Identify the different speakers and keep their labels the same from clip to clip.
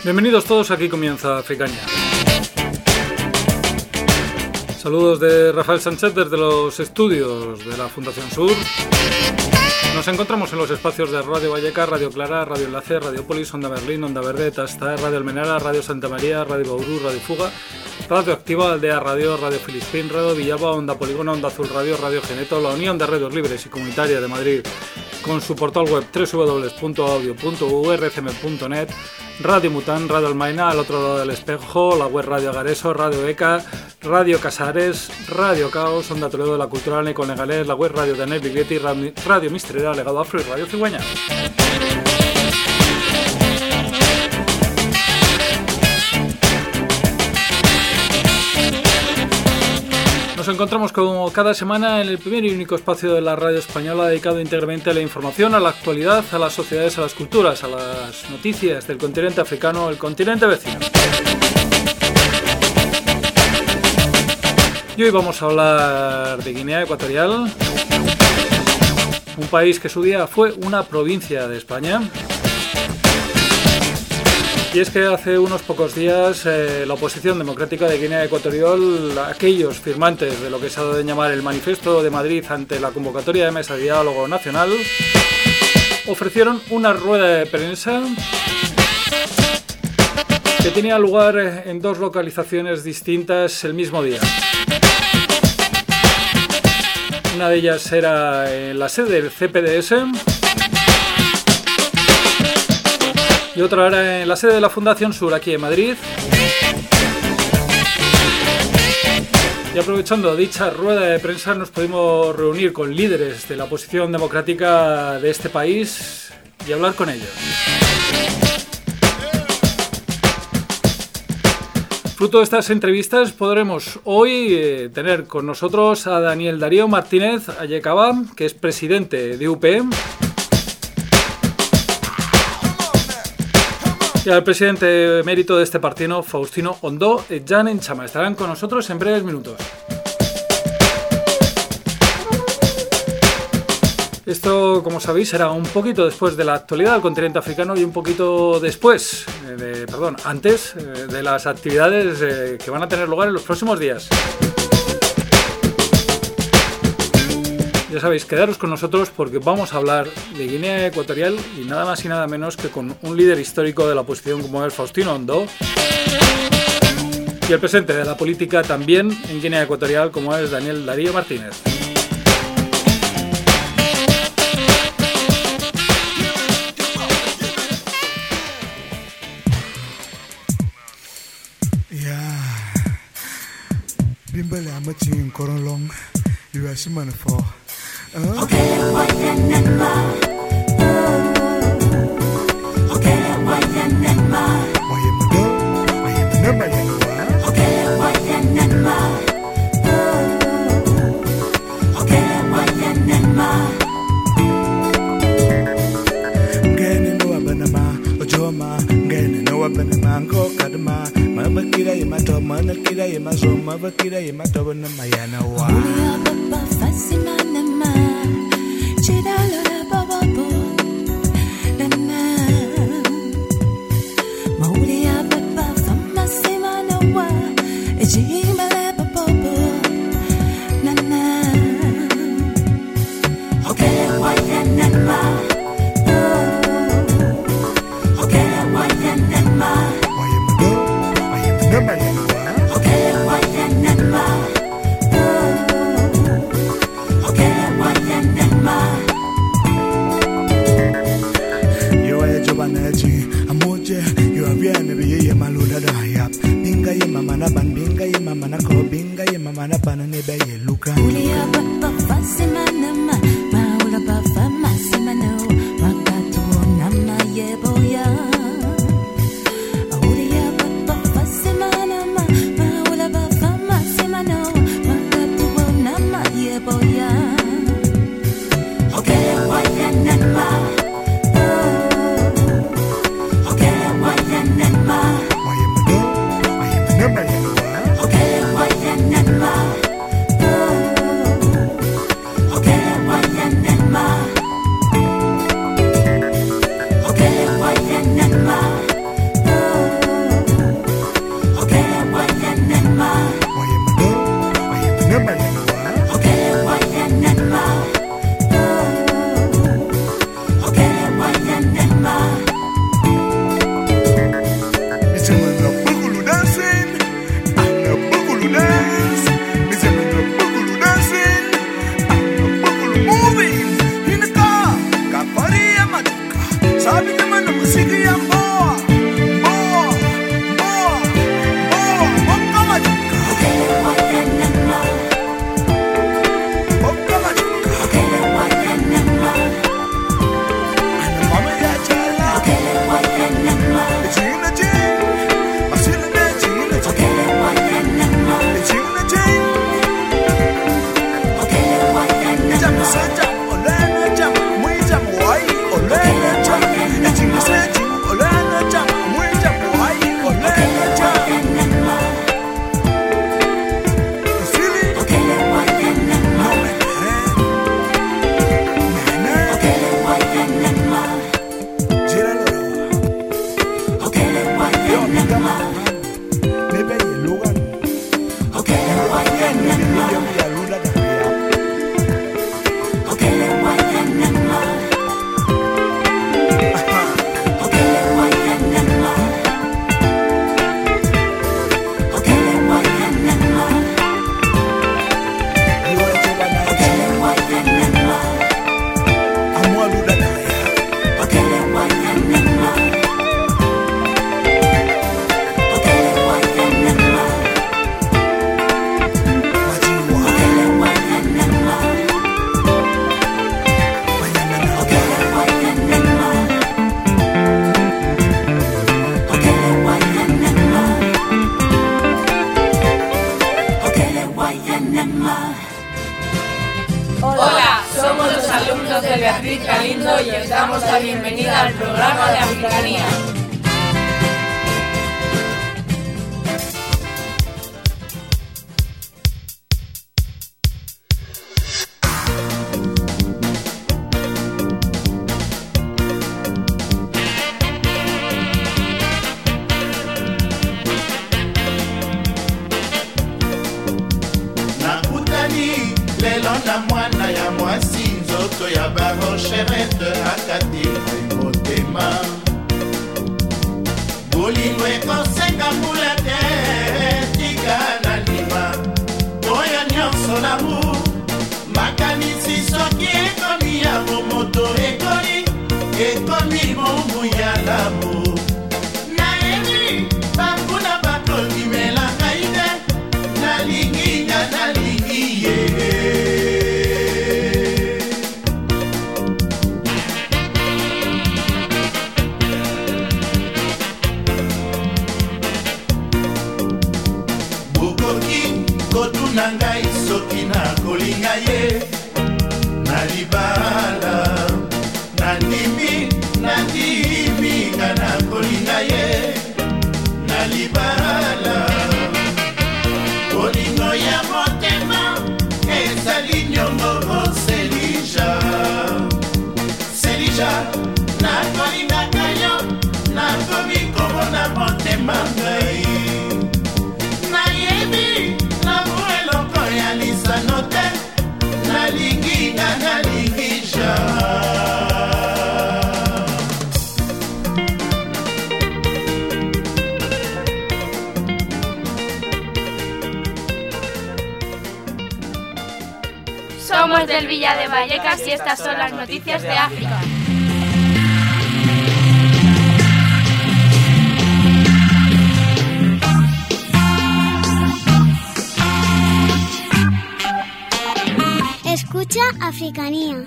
Speaker 1: Bienvenidos todos, aquí comienza Africaña. Saludos de Rafael Sánchez desde los estudios de la Fundación Sur. Nos encontramos en los espacios de Radio Vallecas, Radio Clara, Radio Enlace, Radio Polis, Onda Berlín, Onda Verde, Tastar, Radio Almenara, Radio Santa María, Radio Bauru, Radio Fuga, Radio Activa, Aldea Radio, Radio Filispín, Radio Villalba, Onda Polígono, Onda Azul Radio, Radio Geneto, la Unión de Radios Libres y Comunitarias de Madrid, con su portal web www.audio.urcm.net, Radio Mután, Radio Almaina, al otro lado del espejo, la web Radio Agareso, Radio ECA, Radio Casares, Radio Caos, Onda Toledo de la Cultura Neconegalés, la web Radio Daniel Biglietti, Radio Misterera, Legado Afro y Radio Cigüeña. Nos encontramos como cada semana en el primer y único espacio de la radio española dedicado íntegramente a la información, a la actualidad, a las sociedades, a las culturas, a las noticias del continente africano, el continente vecino. Y hoy vamos a hablar de Guinea Ecuatorial, un país que su día fue una provincia de España. Y es que hace unos pocos días la oposición democrática de Guinea Ecuatorial, aquellos firmantes de lo que se ha dado de llamar el Manifiesto de Madrid ante la convocatoria de mesa de diálogo nacional, ofrecieron una rueda de prensa que tenía lugar en dos localizaciones distintas el mismo día. Una de ellas era en la sede del CPDS y otra era en la sede de la Fundación Sur, aquí en Madrid. Y aprovechando dicha rueda de prensa nos pudimos reunir con líderes de la oposición democrática de este país y hablar con ellos. Fruto de estas entrevistas podremos hoy tener con nosotros a Daniel Darío Martínez Ayecaba, que es presidente de UP, y al presidente emérito de este partido, Faustino Ondó Jan Chama. Estarán con nosotros en breves minutos. Esto, como sabéis, será un poquito después de la actualidad del continente africano y un poquito después, antes de las actividades que van a tener lugar en los próximos días. Ya sabéis, quedaros con nosotros porque vamos a hablar de Guinea Ecuatorial y nada más y nada menos que con un líder histórico de la oposición como es Faustino Ondó y el presidente de la política también en Guinea Ecuatorial como es Daniel Darío Martínez.
Speaker 2: Hola, somos los alumnos de Beatriz Galindo y os damos la bienvenida al programa de Africanía.
Speaker 3: Somos del Villa de Vallecas y estas son las noticias de África.
Speaker 4: Escucha Africanía.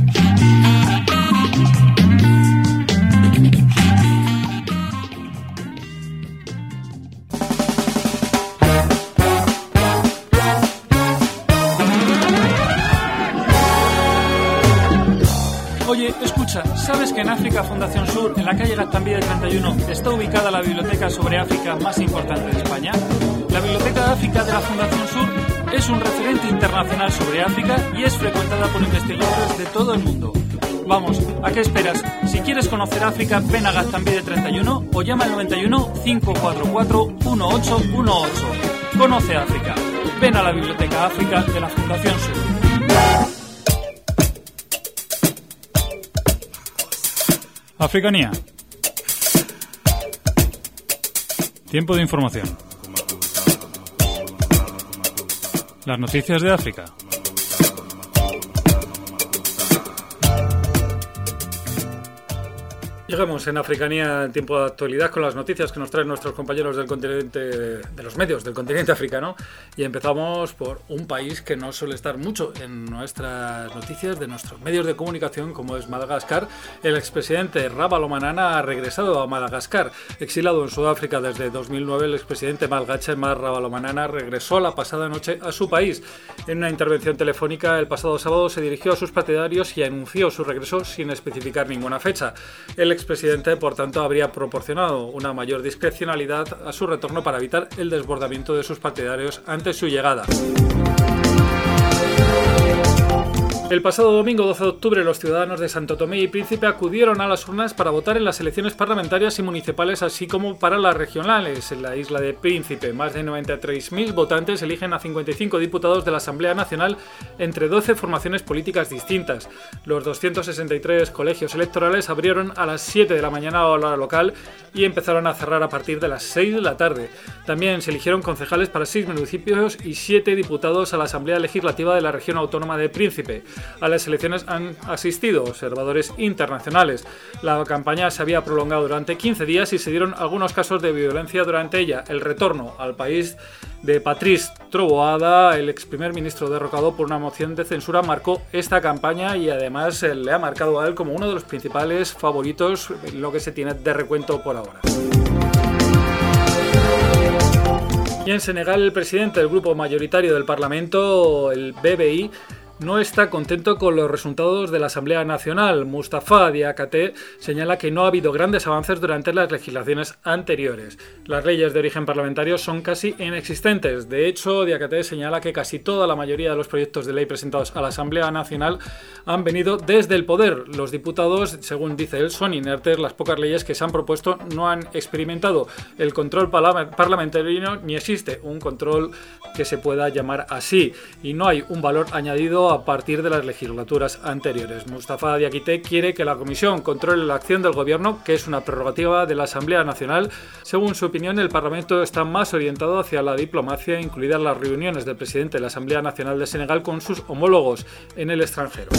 Speaker 1: Oye, escucha, ¿sabes que en África Fundación Sur, en la calle Gaztambide 31, está ubicada la biblioteca sobre África más importante de España? La Biblioteca de África de la Fundación Sur es un referente internacional sobre África y es frecuentada por investigadores de todo el mundo. Vamos, ¿a qué esperas? Si quieres conocer África, ven a Gaztambide 31 o llama al 91 544 1818. Conoce África. Ven a la Biblioteca África de la Fundación Sur. Africanía. Tiempo de información. Las noticias de África. Llegamos en Africanía en tiempo de actualidad con las noticias que nos traen nuestros compañeros del continente, de los medios del continente africano, y empezamos por un país que no suele estar mucho en nuestras noticias de nuestros medios de comunicación, como es Madagascar. El expresidente Ravalomanana ha regresado a Madagascar. Exilado en Sudáfrica desde 2009, el expresidente malgache Mar Ravalomanana regresó la pasada noche a su país. En una intervención telefónica el pasado sábado se dirigió a sus partidarios y anunció su regreso sin especificar ninguna fecha. El expresidente, por tanto, habría proporcionado una mayor discrecionalidad a su retorno para evitar el desbordamiento de sus partidarios ante su llegada. El pasado domingo 12 de octubre los ciudadanos de Santo Tomé y Príncipe acudieron a las urnas para votar en las elecciones parlamentarias y municipales, así como para las regionales. En la isla de Príncipe, más de 93.000 votantes eligen a 55 diputados de la Asamblea Nacional entre 12 formaciones políticas distintas. Los 263 colegios electorales abrieron a las 7 de la mañana hora local y empezaron a cerrar a partir de las 6 de la tarde. También se eligieron concejales para 6 municipios y 7 diputados a la Asamblea Legislativa de la Región Autónoma de Príncipe. A las elecciones han asistido observadores internacionales. La campaña se había prolongado durante 15 días y se dieron algunos casos de violencia durante ella. El retorno al país de Patrice Trovoada, el ex primer ministro derrocado por una moción de censura, marcó esta campaña y además le ha marcado a él como uno de los principales favoritos en lo que se tiene de recuento por ahora. Y en Senegal, el presidente del grupo mayoritario del Parlamento, el BBI, no está contento con los resultados de la Asamblea Nacional. Moustapha Diakhaté señala que no ha habido grandes avances durante las legislaciones anteriores. Las leyes de origen parlamentario son casi inexistentes. De hecho, Diakhaté señala que casi toda la mayoría de los proyectos de ley presentados a la Asamblea Nacional han venido desde el poder. Los diputados, según dice él, son inertes. Las pocas leyes que se han propuesto no han experimentado el control parlamentario, ni existe un control que se pueda llamar así, y no hay un valor añadido a partir de las legislaturas anteriores. Moustapha Diakhaté quiere que la Comisión controle la acción del Gobierno, que es una prerrogativa de la Asamblea Nacional. Según su opinión, el Parlamento está más orientado hacia la diplomacia, incluidas las reuniones del presidente de la Asamblea Nacional de Senegal con sus homólogos en el extranjero.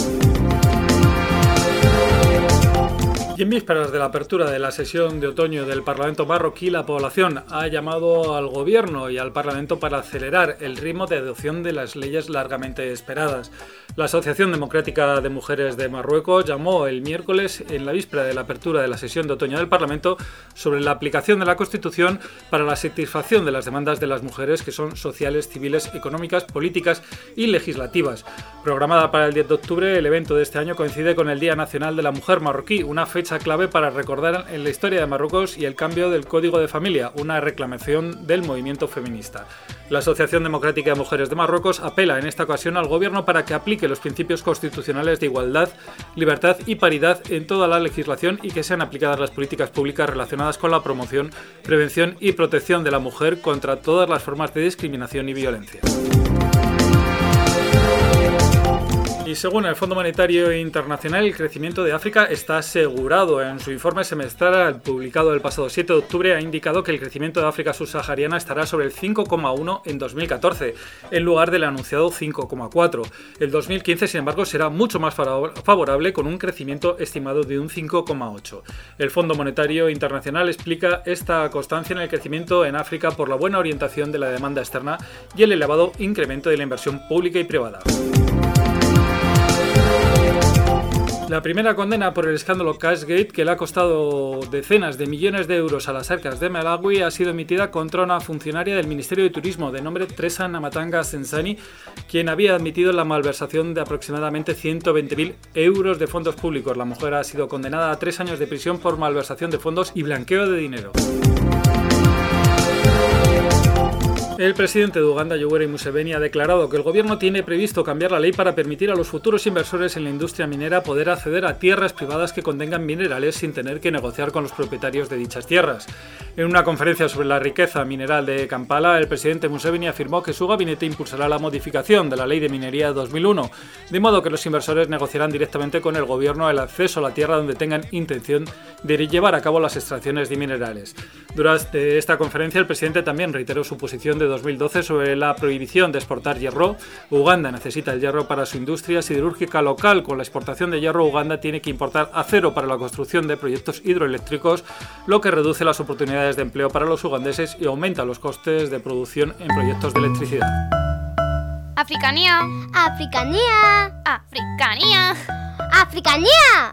Speaker 1: Y en vísperas de la apertura de la sesión de otoño del Parlamento marroquí, la población ha llamado al Gobierno y al Parlamento para acelerar el ritmo de adopción de las leyes largamente esperadas. La Asociación Democrática de Mujeres de Marruecos llamó el miércoles, en la víspera de la apertura de la sesión de otoño del Parlamento, sobre la aplicación de la Constitución para la satisfacción de las demandas de las mujeres, que son sociales, civiles, económicas, políticas y legislativas. Programada para el 10 de octubre, el evento de este año coincide con el Día Nacional de la Mujer marroquí, una fecha clave para recordar en la historia de Marruecos y el cambio del Código de Familia, una reclamación del movimiento feminista. La Asociación Democrática de Mujeres de Marruecos apela en esta ocasión al Gobierno para que aplique los principios constitucionales de igualdad, libertad y paridad en toda la legislación y que sean aplicadas las políticas públicas relacionadas con la promoción, prevención y protección de la mujer contra todas las formas de discriminación y violencia. Y según el Fondo Monetario Internacional, el crecimiento de África está asegurado. En su informe semestral publicado el pasado 7 de octubre ha indicado que el crecimiento de África subsahariana estará sobre el 5,1 en 2014, en lugar del anunciado 5,4. El 2015, sin embargo, será mucho más favorable, con un crecimiento estimado de un 5,8. El Fondo Monetario Internacional explica esta constancia en el crecimiento en África por la buena orientación de la demanda externa y el elevado incremento de la inversión pública y privada. La primera condena por el escándalo Cashgate, que le ha costado decenas de millones de euros a las arcas de Malawi, ha sido emitida contra una funcionaria del Ministerio de Turismo de nombre Tresa Namatanga Sensani, quien había admitido la malversación de aproximadamente 120.000 euros de fondos públicos. La mujer ha sido condenada a 3 años de prisión por malversación de fondos y blanqueo de dinero. El presidente de Uganda, Yoweri Museveni, ha declarado que el gobierno tiene previsto cambiar la ley para permitir a los futuros inversores en la industria minera poder acceder a tierras privadas que contengan minerales sin tener que negociar con los propietarios de dichas tierras. En una conferencia sobre la riqueza mineral de Kampala, el presidente Museveni afirmó que su gabinete impulsará la modificación de la Ley de Minería de 2001, de modo que los inversores negociarán directamente con el gobierno el acceso a la tierra donde tengan intención de llevar a cabo las extracciones de minerales. Durante esta conferencia, el presidente también reiteró su posición de 2012 sobre la prohibición de exportar hierro. Uganda necesita el hierro para su industria siderúrgica local. Con la exportación de hierro, Uganda tiene que importar acero para la construcción de proyectos hidroeléctricos, lo que reduce las oportunidades de empleo para los ugandeses y aumenta los costes de producción en proyectos de electricidad.
Speaker 3: Africanía.
Speaker 4: Africanía.
Speaker 3: Africanía.
Speaker 4: Africanía.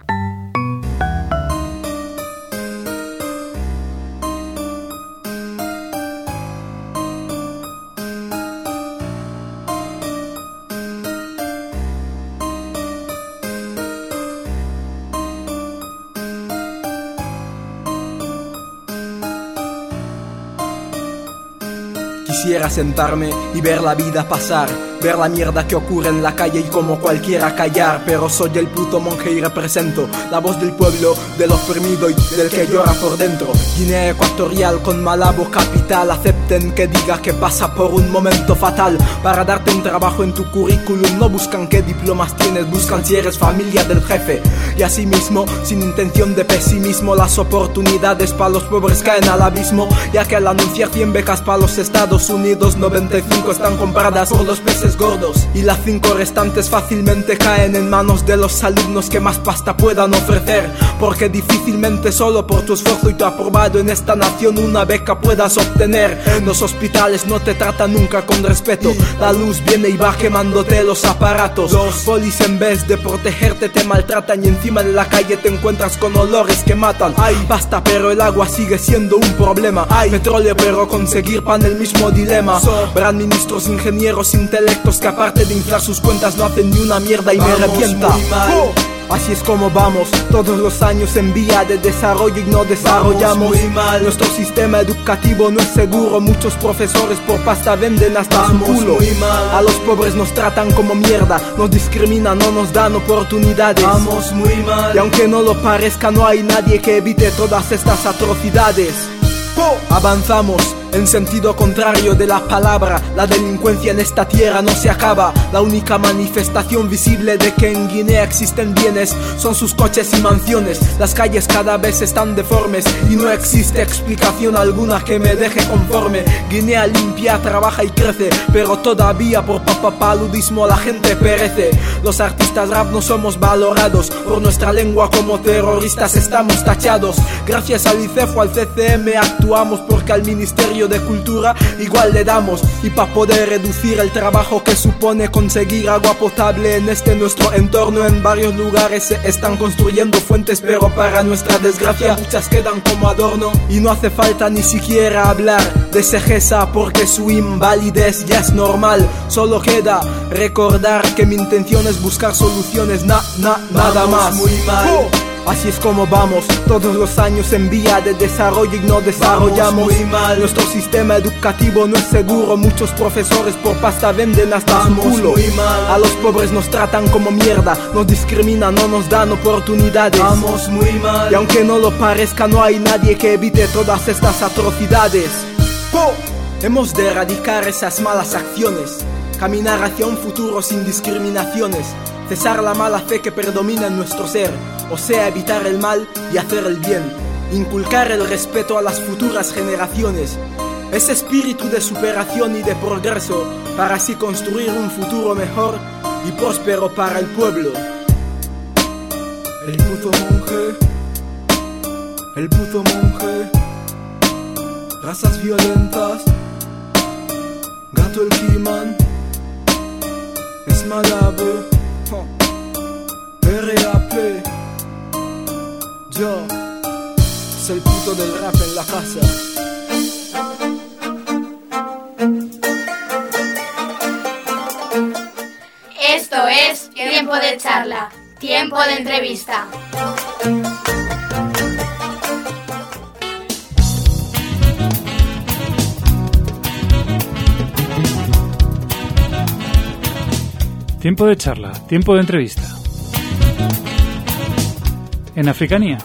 Speaker 5: Quisiera sentarme y ver la vida pasar, ver la mierda que ocurre en la calle y como cualquiera callar. Pero soy el puto monje y represento la voz del pueblo, del oprimido y del que llora por dentro. Guinea Ecuatorial con Malabo capital. Acepten que diga que pasa por un momento fatal. Para darte un trabajo en tu currículum no buscan qué diplomas tienes, buscan si eres familia del jefe. Y asimismo, sin intención de pesimismo, las oportunidades para los pobres caen al abismo, ya que al anunciar 100 becas para los Estados Unidos, 95 están compradas por los peces gordos y las 5 restantes fácilmente caen en manos de los alumnos que más pasta puedan ofrecer, porque difícilmente solo por tu esfuerzo y tu aprobado en esta nación una beca puedas obtener. En los hospitales no te tratan nunca con respeto, la luz viene y va quemándote los aparatos. Los polis en vez de protegerte te maltratan y encima de la calle te encuentras con olores que matan. Hay pasta pero el agua sigue siendo un problema. Hay petróleo pero conseguir pan el mismo dilema. Sobran ministros, ingenieros, intelectos que aparte de inflar sus cuentas no hacen ni una mierda y me revienta. Así es como vamos, todos los años en vía de desarrollo y no desarrollamos. Muy mal. Nuestro sistema educativo no es seguro, muchos profesores por pasta venden hasta su culo. Muy mal. A los pobres nos tratan como mierda, nos discriminan, no nos dan oportunidades. Vamos muy mal. Y aunque no lo parezca, no hay nadie que evite todas estas atrocidades. Avanzamos en sentido contrario de la palabra. La delincuencia en esta tierra no se acaba. La única manifestación visible de que en Guinea existen bienes son sus coches y mansiones. Las calles cada vez están deformes y no existe explicación alguna que me deje conforme. Guinea limpia, trabaja y crece, pero todavía por papapaludismo la gente perece. Los artistas rap no somos valorados, por nuestra lengua como terroristas estamos tachados. Gracias al ICEF o al CCM actuamos porque al Ministerio de Cultura igual le damos. Y para poder reducir el trabajo que supone conseguir agua potable en este nuestro entorno, en varios lugares se están construyendo fuentes, pero para nuestra desgracia muchas quedan como adorno. Y no hace falta ni siquiera hablar de Segesa porque su invalidez ya es normal. Solo queda recordar que mi intención es buscar soluciones, nada más. Muy mal. Así es como vamos, todos los años en vía de desarrollo y no desarrollamos. Muy mal. Nuestro sistema educativo no es seguro, muchos profesores por pasta venden hasta su culo. Muy mal. A los pobres nos tratan como mierda, nos discriminan, no nos dan oportunidades. Vamos muy mal. Y aunque no lo parezca, no hay nadie que evite todas estas atrocidades. Hemos de erradicar esas malas acciones, caminar hacia un futuro sin discriminaciones, cesar la mala fe que predomina en nuestro ser, o sea, evitar el mal y hacer el bien, inculcar el respeto a las futuras generaciones, ese espíritu de superación y de progreso, para así construir un futuro mejor y próspero para el pueblo. El puto monje, razas violentas, gato el He-Man, es Malabo, RAP, yo soy el puto del rap en la casa.
Speaker 3: Esto es Tiempo de Charla, Tiempo de Entrevista.
Speaker 1: Tiempo de charla, tiempo de entrevista. En Africanía.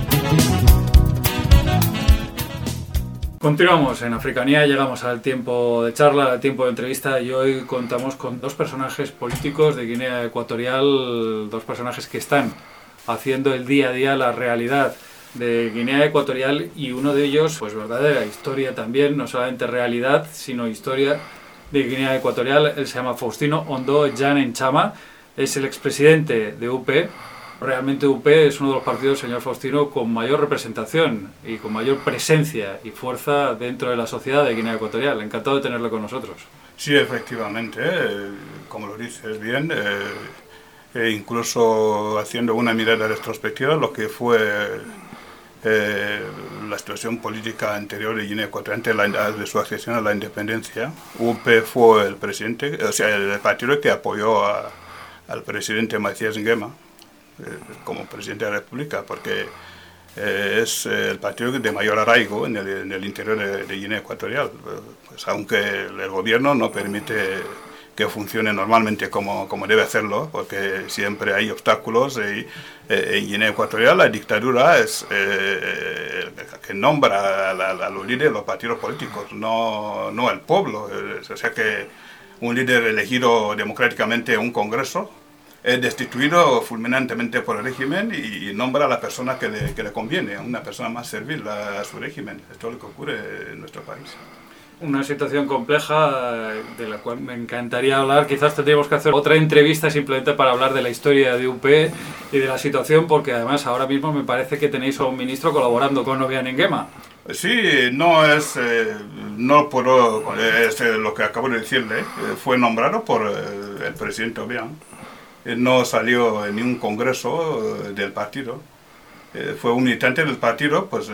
Speaker 1: Continuamos en Africanía, llegamos al tiempo de charla, al tiempo de entrevista y hoy contamos con dos personajes políticos de Guinea Ecuatorial, dos personajes que están haciendo el día a día la realidad de Guinea Ecuatorial y uno de ellos, pues verdadera historia también, no solamente realidad, sino historia de Guinea Ecuatorial. Él se llama Faustino Ondo Jan Chama, es el expresidente de UP. Realmente UP es uno de los partidos, señor Faustino, con mayor representación y con mayor presencia y fuerza dentro de la sociedad de Guinea Ecuatorial. Encantado de tenerlo con nosotros.
Speaker 6: Sí, efectivamente, como lo dices bien, incluso haciendo una mirada retrospectiva, lo que fue la situación política anterior de Guinea Ecuatorial antes de su accesión a la independencia. UP fue el presidente, o sea, el partido que apoyó al presidente Macías Nguema como presidente de la República, porque es el partido de mayor arraigo en el interior de Guinea Ecuatorial, pues aunque el gobierno no permite que funcione normalmente como debe hacerlo, porque siempre hay obstáculos. En Guinea Ecuatorial la dictadura es que nombra a los líderes, los partidos políticos, no el pueblo. O sea que un líder elegido democráticamente en un congreso es destituido fulminantemente por el régimen y nombra a la persona que le conviene, una persona más servil a su régimen. Esto es lo que ocurre en nuestro país.
Speaker 1: Una situación compleja de la cual me encantaría hablar. Quizás tendríamos que hacer otra entrevista simplemente para hablar de la historia de UP y de la situación, porque además ahora mismo me parece que tenéis a un ministro colaborando con Obiang Nguema.
Speaker 6: Sí, no es lo que acabo de decirle. Fue nombrado por el presidente Obiang. No salió en ningún congreso del partido. Fue un militante del partido, pues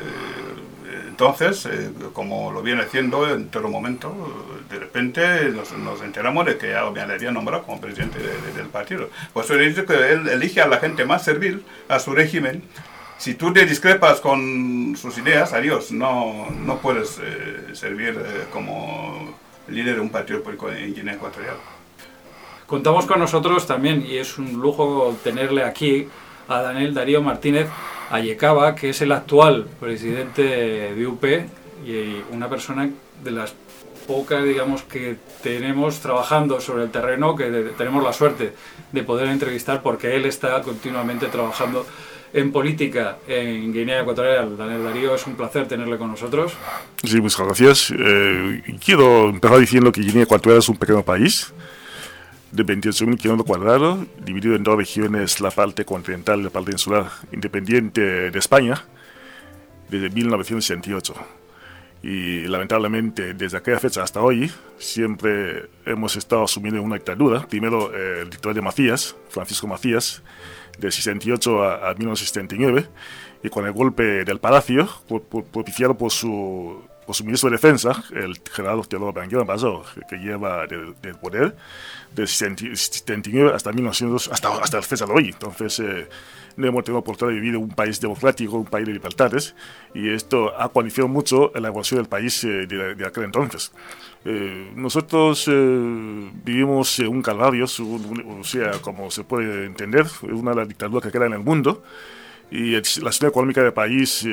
Speaker 6: entonces, como lo viene haciendo en todo momento, de repente nos enteramos de que Obiang le había nombrado como presidente del partido. Por eso le dice que él elige a la gente más servil a su régimen. Si tú te discrepas con sus ideas, adiós, no puedes servir como líder de un partido político en Guinea Ecuatorial.
Speaker 1: Contamos con nosotros también, y es un lujo tenerle aquí, a Daniel Darío Martínez Ayekaba, que es el actual presidente de UP y una persona de las pocas, digamos, que tenemos trabajando sobre el terreno, que tenemos la suerte de poder entrevistar, porque él está continuamente trabajando en política en Guinea Ecuatorial. Daniel Darío, es un placer tenerle con nosotros.
Speaker 7: Sí, muchas gracias. Quiero empezar diciendo que Guinea Ecuatorial es un pequeño país de 28.000 kilómetros cuadrados, dividido en dos regiones, la parte continental y la parte insular, independiente de España, desde 1968. Y lamentablemente, desde aquella fecha hasta hoy, siempre hemos estado asumiendo una dictadura. Primero, el dictador de Macías, Francisco Macías, de 68 a 1979, y con el golpe del Palacio, propiciado por su ministro de Defensa, el general Teodoro Banguera Bazo, que lleva del poder de 79 hasta 1900, hasta la fecha de hoy. Entonces, no hemos tenido la oportunidad de vivir en un país democrático, un país de libertades, y esto ha condicionado mucho la evolución del país de aquel entonces. Nosotros vivimos un calvario, o sea, como se puede entender, una de las dictaduras que queda en el mundo, y la situación económica del país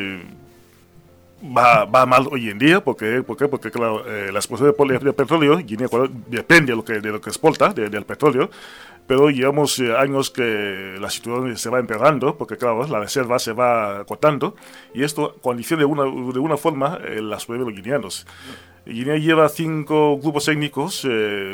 Speaker 7: va mal hoy en día. Porque claro, la exportación de petróleo, Guinea depende de lo que exporta, del petróleo, pero llevamos años que la situación se va empeorando, porque claro, la reserva se va acotando, y esto condiciona de una forma la supervivencia de los guineanos. Guinea lleva 5 grupos étnicos,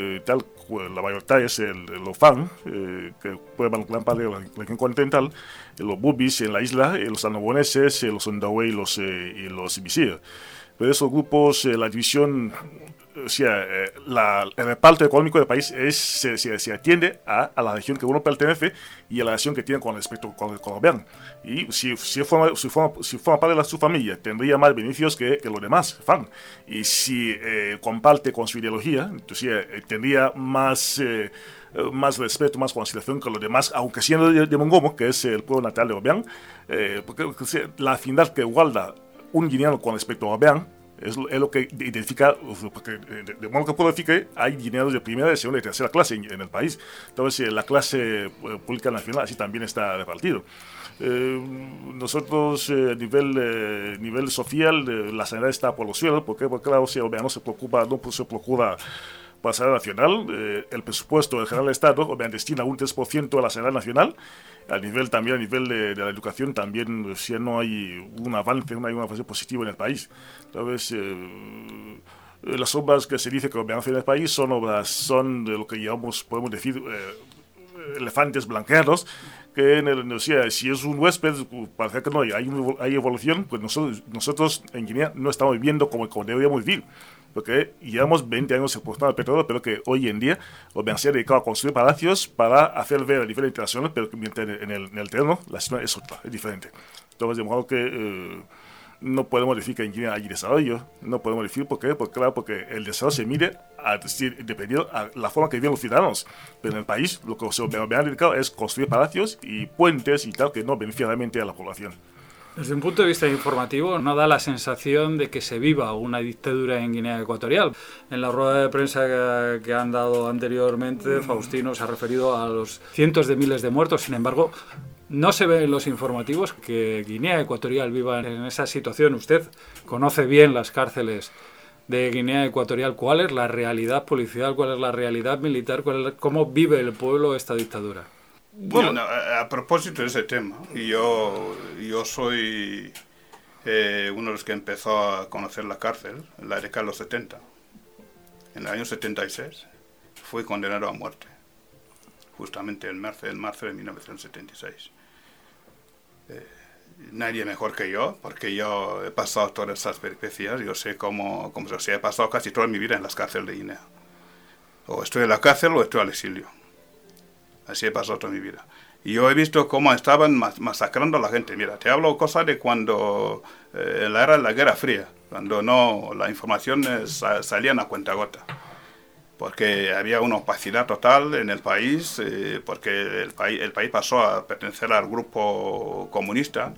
Speaker 7: la mayoría es los Fang, que pueden gran parte de la región continental, los Bubis en la isla, los anoboneses, los Ondawé y los Bisir. Pero esos grupos, la división, o sea, el reparto económico del país se atiende a la región que uno pertenece y a la relación que tiene con respecto con Obiang. Y si forma parte de su familia, tendría más beneficios que los demás Fang. Y si comparte con su ideología, entonces tendría más respeto, más consideración que los demás, aunque siendo de Mongomo, que es el pueblo natal de Obiang, porque la afinidad que guarda un guineano con respecto a Obiang es lo que identifica, porque de modo que puedo decir que hay guineanos de primera, de segunda y tercera clase en el país. Entonces la clase política nacional así también está repartido. Nosotros a nivel social, la sanidad está por los cielos, porque claro, si Obiang no se procura para la sanidad nacional, el presupuesto del General de Estado Obiang destina un 3% a la sanidad nacional. A nivel de la educación también, si no hay un avance, no hay un avance positivo en el país. Entonces, las obras que se dice que Obiang hace en el país son de lo que podemos decir, elefantes blanqueados, que si es un huésped, parece que no hay evolución, pues nosotros en Guinea no estamos viviendo como deberíamos vivir. Porque llevamos 20 años exportando el petróleo, pero que hoy en día Obiang se ha dedicado a construir palacios para hacer ver a nivel internacional, pero que en el terreno la situación es otra, es diferente. Entonces, de modo que no podemos decir que en Guinea hay desarrollo, no podemos decir por qué, porque el desarrollo se mide dependiendo a la forma que viven los ciudadanos. Pero en el país lo que se ha dedicado es construir palacios y puentes y tal que no benefician realmente a la población.
Speaker 1: Desde un punto de vista informativo, no da la sensación de que se viva una dictadura en Guinea Ecuatorial. En la rueda de prensa que han dado anteriormente, Faustino se ha referido a los cientos de miles de muertos. Sin embargo, no se ve en los informativos que Guinea Ecuatorial viva en esa situación. Usted conoce bien las cárceles de Guinea Ecuatorial. ¿Cuál es la realidad policial? ¿Cuál es la realidad militar? ¿Cómo vive el pueblo esta dictadura?
Speaker 6: Bueno, a propósito de ese tema, yo soy uno de los que empezó a conocer la cárcel, la década de los 70. En el año 76 fui condenado a muerte, justamente en marzo de 1976. Nadie mejor que yo, porque yo he pasado todas esas peripecias. Yo sé cómo se he pasado casi toda mi vida en las cárceles de Guinea. O estoy en la cárcel o estoy al exilio. Así he pasado toda mi vida. Y yo he visto cómo estaban masacrando a la gente. Mira, te hablo cosas de cuando en la era de la Guerra Fría, cuando la información salían a cuentagota. Porque había una opacidad total en el país, porque el país pasó a pertenecer al grupo comunista,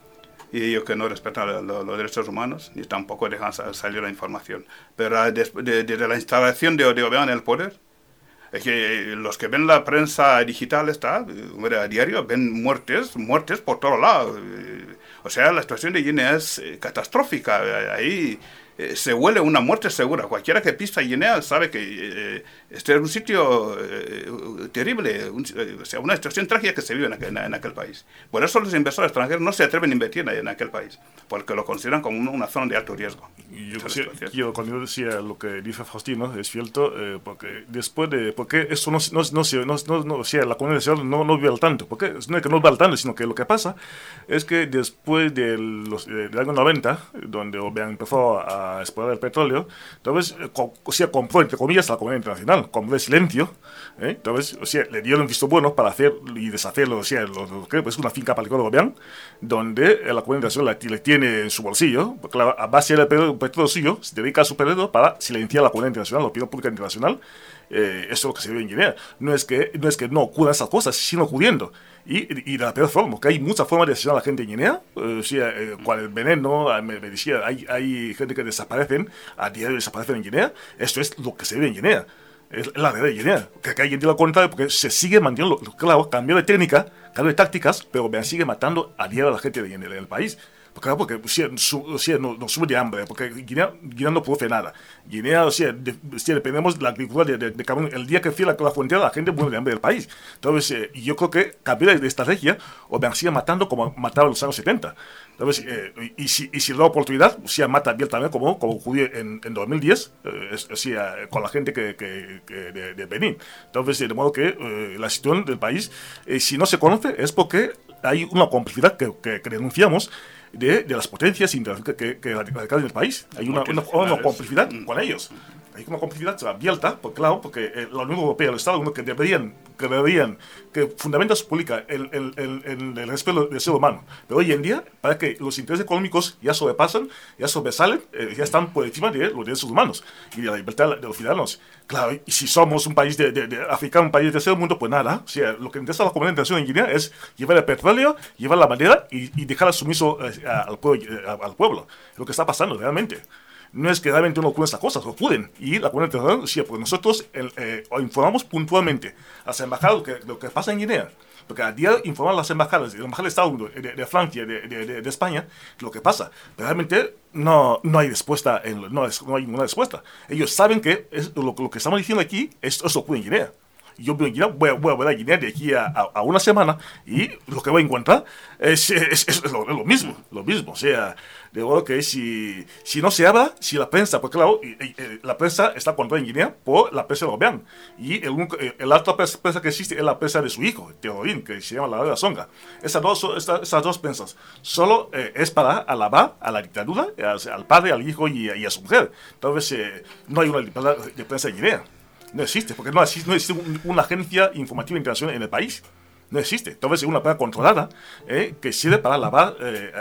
Speaker 6: y ellos que no respetan los derechos humanos, ni tampoco dejan salir la información. Pero desde la instalación de Obiang en el poder, es que los que ven la prensa digital a diario, ven muertes por todos lados. O sea, la situación de Guinea es catastrófica. Ahí se huele una muerte segura. Cualquiera que pisa Guinea sabe que este es un sitio terrible, o sea, una situación trágica que se vive en aquel país. Por eso los inversores extranjeros no se atreven a invertir en aquel país, porque lo consideran como una zona de alto riesgo.
Speaker 7: Yo cuando decía lo que dice Faustino es cierto, porque después de, porque eso no o sea, la comunidad internacional no vive al tanto, porque no es que no vive al tanto, sino que lo que pasa es que después del año 90, donde Obiang empezó a explorar el petróleo, entonces, o sea, compró, entre comillas, a la comunidad internacional, compró de silencio, entonces, o sea, le dieron un visto bueno para hacer y deshacerlo, o sea, lo que es una finca particular de Obiang, donde la comunidad internacional le tiene en su bolsillo, porque a base del petróleo suyo, se dedica a su petróleo para silenciar a la comunidad internacional, la opinión pública internacional. Eso es lo que se ve en Guinea. No es que no ocurran esas cosas, sino ocurriendo. Y de la peor forma, porque hay muchas formas de asesinar a la gente en Guinea. Con el veneno, me decía, hay gente que desaparecen, a diario desaparecen en Guinea. Esto es lo que se ve en Guinea. Es la realidad de Guinea. Que hay gente lo contrario, porque se sigue manteniendo, claro, cambio de técnica, cambio de tácticas, pero me sigue matando a diario a la gente del país. Claro, porque no sube de hambre, porque Guinea no produce nada. Guinea, dependemos de la agricultura de Camerún. El día que cierra la frontera, la gente muere de hambre del país. Entonces, yo creo que cambiar de estrategia, o me sigue matando como mataba en los años 70. Entonces, y si da oportunidad, mata abiertamente como ocurrió en 2010, con la gente de Benín. Entonces, de modo que la situación del país, si no se conoce, es porque hay una complicidad que denunciamos de las potencias internacionales que radican en el país. Hay una complicidad con ellos. Hay una complicidad abierta, porque la Unión Europea y el Estado que deberían que fundamenta su política en el respeto del ser humano. Pero hoy en día, para que los intereses económicos ya sobresalen, ya están por encima de los derechos humanos y de la libertad de los ciudadanos. Claro, y si somos un país de africano, un país del tercer mundo, pues nada. O sea, lo que interesa a la comunidad internacional en Guinea es llevar el petróleo, llevar la madera y dejar al sumiso al pueblo. Lo que está pasando realmente. No es que realmente no ocurren estas cosas, ocurren. Y la comunidad internacional, sí, porque nosotros informamos puntualmente a las embajadas lo que pasa en Guinea. Porque al día informar a las embajadas, la embajada de Estados Unidos, de Francia, de España, lo que pasa. Pero realmente no hay respuesta, no hay ninguna respuesta. Ellos saben que lo que estamos diciendo aquí, eso ocurre en Guinea. Yo voy a ver a Guinea de aquí a una semana y lo que voy a encontrar es lo mismo. O sea, de modo que si no se habla, si la prensa, porque claro, la prensa está controlada en Guinea por la prensa de Obiang, y la otra prensa que existe es la prensa de su hijo, Teodorín, que se llama La de la Songa. Esas dos prensas solo es para alabar a la dictadura, al padre, al hijo y a su mujer. Entonces, no hay una libertad de prensa en Guinea. No existe, porque no existe una agencia informativa internacional en el país. No existe. Entonces es una prensa controlada que sirve para alabar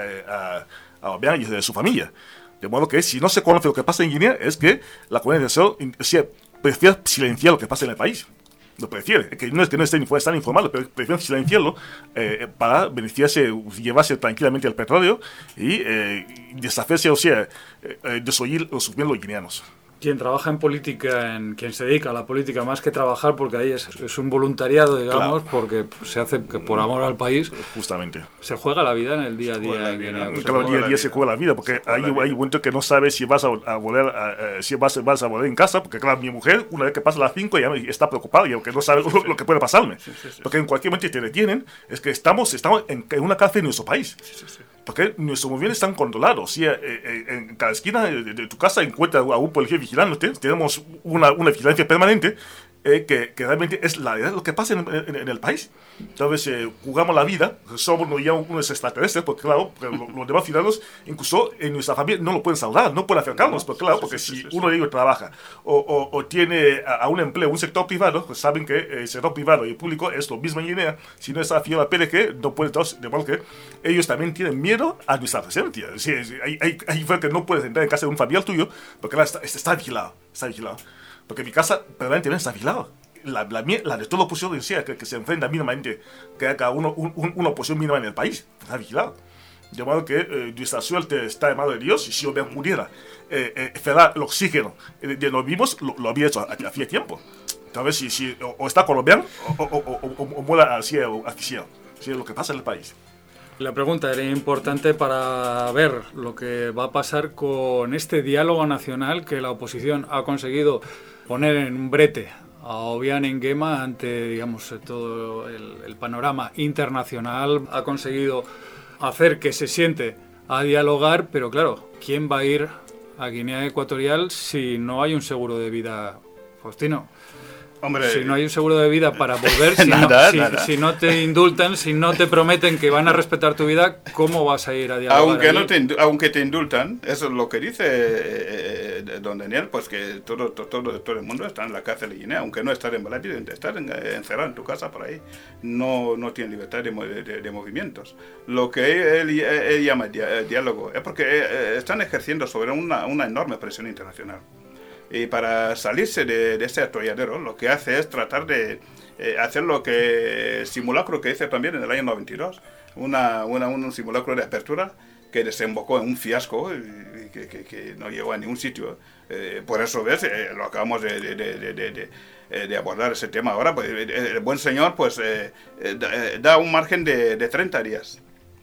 Speaker 7: a Obiang y a su familia. De modo que si no se conoce lo que pasa en Guinea, es que la comunidad internacional prefiere silenciar lo que pasa en el país. lo prefiere, que no están informados, pero prefieren silenciarlo para beneficiarse, llevarse tranquilamente el petróleo y deshacerse, o sea, desoír o suprimir los guineanos.
Speaker 1: Quien trabaja en política, quien se dedica a la política más que trabajar, porque ahí es un voluntariado, digamos, claro. Porque se hace que por amor al país.
Speaker 7: Justamente.
Speaker 1: Se juega la vida en el día a día.
Speaker 7: Claro, día a día se juega la vida, porque hay un momento que no sabes si vas a volver, si vas a volver en casa, porque claro, mi mujer, una vez que pasa las 5, ya está preocupada, y aunque no sabe lo que puede pasarme. Porque en cualquier momento te detienen, es que estamos en una cárcel en nuestro país. Porque nuestros movimientos están controlados. O sea, en cada esquina de tu casa encuentras a un policía vigilándote. Tenemos una vigilancia permanente que realmente es lo que pasa en el país. Entonces, jugamos la vida. Somos ya unos extraterrestres, porque claro, los demás ciudadanos, incluso en nuestra familia, no lo pueden saludar, no pueden acercarnos. Porque claro, porque si uno de ellos trabaja o tiene a un empleo, un sector privado, pues saben que el sector privado y el público es lo mismo en Guinea. Si no está afiliado a PDG, no puede estar, de modo que ellos también tienen miedo a nuestra presencia. O sea, hay que no puedes entrar en casa de un familiar tuyo, porque claro, está vigilado. Porque mi casa permanentemente está vigilada. La de toda la oposición decía que se enfrenta mínimamente, que haga una oposición mínima en el país, está vigilada. De modo que nuestra suerte está en manos de Dios, y si yo pudiera cerrar el oxígeno de los vivos, lo había hecho hacía tiempo. Entonces, si o está colombiano o muera así oficial. Así es lo que pasa en el país.
Speaker 1: La pregunta era importante para ver lo que va a pasar con este diálogo nacional que la oposición ha conseguido poner en un brete a Obiang Nguema ante, digamos, todo el panorama internacional. Ha conseguido hacer que se siente a dialogar, pero claro, ¿quién va a ir a Guinea Ecuatorial si no hay un seguro de vida, Faustino? Hombre, si no hay un seguro de vida para volver, si no te indultan, si no te prometen que van a respetar tu vida, ¿cómo vas a ir a dialogar?
Speaker 6: Aunque te indultan, eso es lo que dice don Daniel, pues que todo el mundo está en la cárcel de Guinea, aunque no estar en Baladi, estar encerrado en tu casa por ahí, no tiene libertad de movimientos. Lo que él llama diálogo es porque están ejerciendo sobre una enorme presión internacional. Y para salirse de ese atolladero, lo que hace es tratar de hacer lo que el simulacro que hice también en el año 92, un simulacro de apertura que desembocó en un fiasco y que no llegó a ningún sitio. Por eso, ¿ves? Lo acabamos de abordar ese tema ahora. Pues, el buen señor pues da un margen de 30 días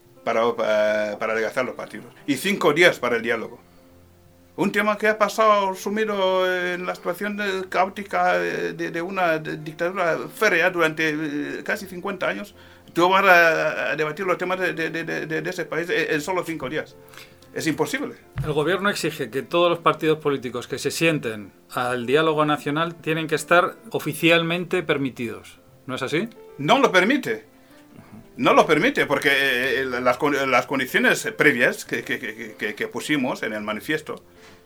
Speaker 6: para legalizar los partidos y 5 días para el diálogo. Un tema que ha pasado sumido en la situación caótica de una dictadura férrea durante casi 50 años. Tú vas a debatir los temas de ese país en solo 5 días. Es imposible.
Speaker 1: El gobierno exige que todos los partidos políticos que se sienten al diálogo nacional tienen que estar oficialmente permitidos. ¿No es así?
Speaker 6: No lo permite. No lo permite porque las condiciones previas que pusimos en el manifiesto,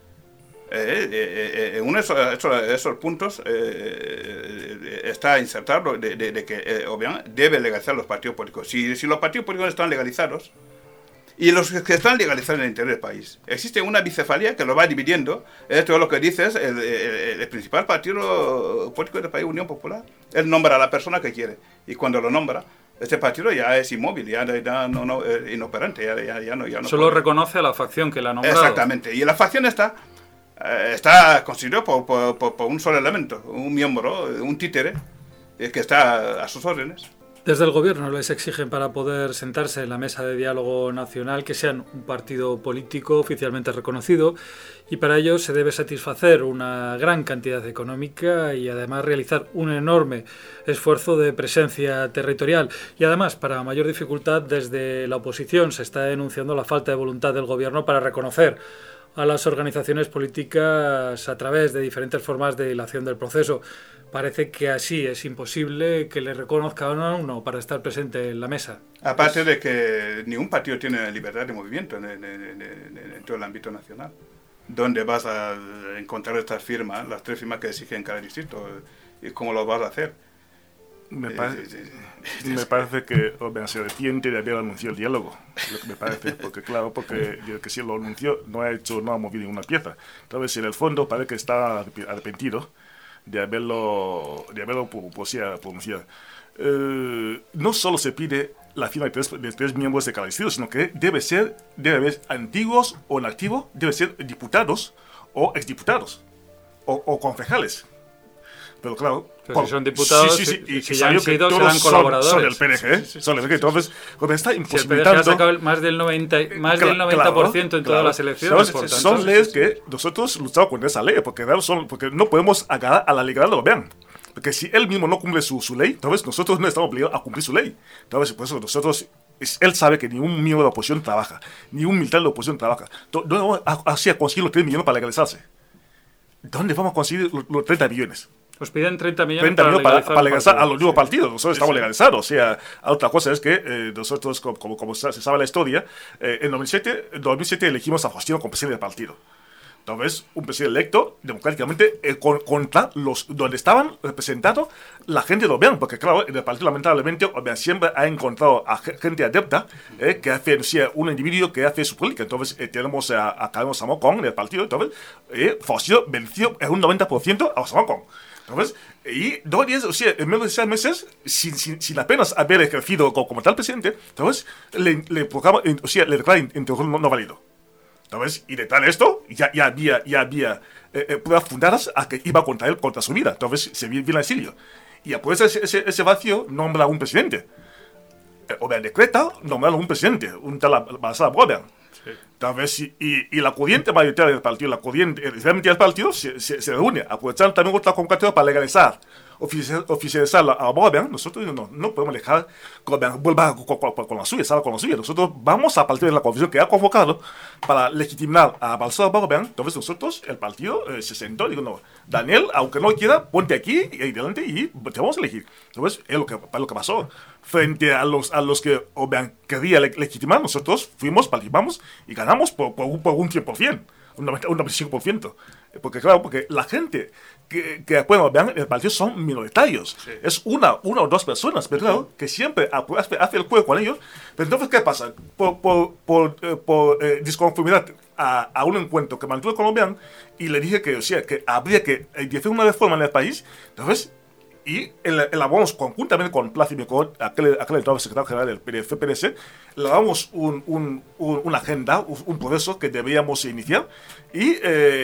Speaker 6: uno de esos puntos está insertado de que Obiang debe legalizar los partidos políticos. Si los partidos políticos están legalizados y los que están legalizados en el interior del país, existe una bicefalía que lo va dividiendo. Esto es lo que dices, el principal partido político del país, Unión Popular, él nombra a la persona que quiere y cuando lo nombra, este partido ya es inmóvil, ya no inoperante, ya no.
Speaker 1: Solo puede. Reconoce a la facción que la ha nombrado.
Speaker 6: Exactamente, y la facción está constituida por un solo elemento, un miembro, un títere, que está a sus órdenes.
Speaker 1: Desde el gobierno les exigen para poder sentarse en la mesa de diálogo nacional que sean un partido político oficialmente reconocido y para ello se debe satisfacer una gran cantidad económica y además realizar un enorme esfuerzo de presencia territorial. Y además, para mayor dificultad, desde la oposición se está denunciando la falta de voluntad del gobierno para reconocer a las organizaciones políticas a través de diferentes formas de dilación del proceso. Parece que así es imposible que le reconozcan a uno para estar presente en la mesa.
Speaker 6: Aparte de que ningún partido tiene libertad de movimiento en todo el ámbito nacional. ¿Dónde vas a encontrar estas firmas, las 3 firmas que exigen cada distrito? ¿Y cómo lo vas a hacer?
Speaker 7: Me parece que se arrepiente de haber anunciado el diálogo, lo que me parece, porque que si lo anunció no ha movido ninguna pieza. Entonces, en el fondo parece que está arrepentido de haberlo pronunciado. No solo se pide la firma de tres miembros de cada distrito, sino que debe haber antiguos o en activo, debe ser diputados o exdiputados o concejales. Pero claro,
Speaker 1: si son diputados,
Speaker 7: y
Speaker 1: si ya han sido, serán colaboradores.
Speaker 7: Son del PNG, son del PNG. Entonces, está imposibilitando...
Speaker 1: Si el PNG ha sacado más del 90% en todas las elecciones, por tanto,
Speaker 7: son leyes que nosotros luchamos contra esa ley, porque no podemos agarrar a la legalidad de Obiang. Porque si él mismo no cumple su ley, entonces nosotros no estamos obligados a cumplir su ley. Entonces, por eso nosotros... Él sabe que ni un miembro de la oposición trabaja, ni un militar de la oposición trabaja. ¿Dónde vamos a conseguir los 3 millones para legalizarse? ¿Dónde vamos a conseguir los 30 millones?
Speaker 1: Os piden 30 millones
Speaker 7: para legalizar a los nuevos partidos. Nosotros estamos legalizados. O sea, otra cosa es que nosotros, como se sabe la historia, en 2007 elegimos a Faustino como presidente del partido. Entonces, un presidente electo democráticamente contra donde estaban representados la gente de Obiang, porque claro, en el partido lamentablemente Obiang siempre ha encontrado a gente adepta que hace, un individuo que hace su política. Entonces, tenemos a Carlos Samocón en el partido. Entonces, Faustino venció en un 90% a Samocón. Entonces, y 2 días, en menos de 6 meses, sin apenas haber ejercido como tal presidente, entonces le declara interrogatorio no válido. Entonces, y de tal esto, ya había pruebas fundadas a que iba contra él, contra su vida. Entonces, se viene al exilio. Y después ese vacío nombra a un presidente. Obiang decreta nombrar a un presidente, un tal Balsara Obiang. Entonces, y la corriente mayoritaria del partido, realmente el partido se reúne, aprovechando también otra convocatoria para legalizar, oficializar a Obiang. Nosotros no podemos dejar que Obiang vuelva con la suya, salga con la suya. Nosotros vamos a partir de la convención que ha convocado para legitimar a Balsara Obiang. Entonces nosotros, el partido, se sentó y dijo, no, Daniel, aunque no quiera, ponte aquí y adelante y te vamos a elegir. Entonces, es lo que pasó. Frente a los que Obiang quería legitimar, nosotros participamos y ganamos por un 100%, un 95%. Porque claro, porque la gente que apoya a Obiang en el partido son minoritarios. Sí. Es una o dos personas, pero claro, que siempre hace el juego con ellos. Pero entonces, ¿qué pasa? Por disconformidad a un encuentro que mantuve con Obiang y le dije que habría que hacer una reforma en el país, entonces... Y elaboramos conjuntamente con Plácido Micó, aquel entonces secretario general del FPDC, elaboramos una agenda, un proceso que debíamos iniciar y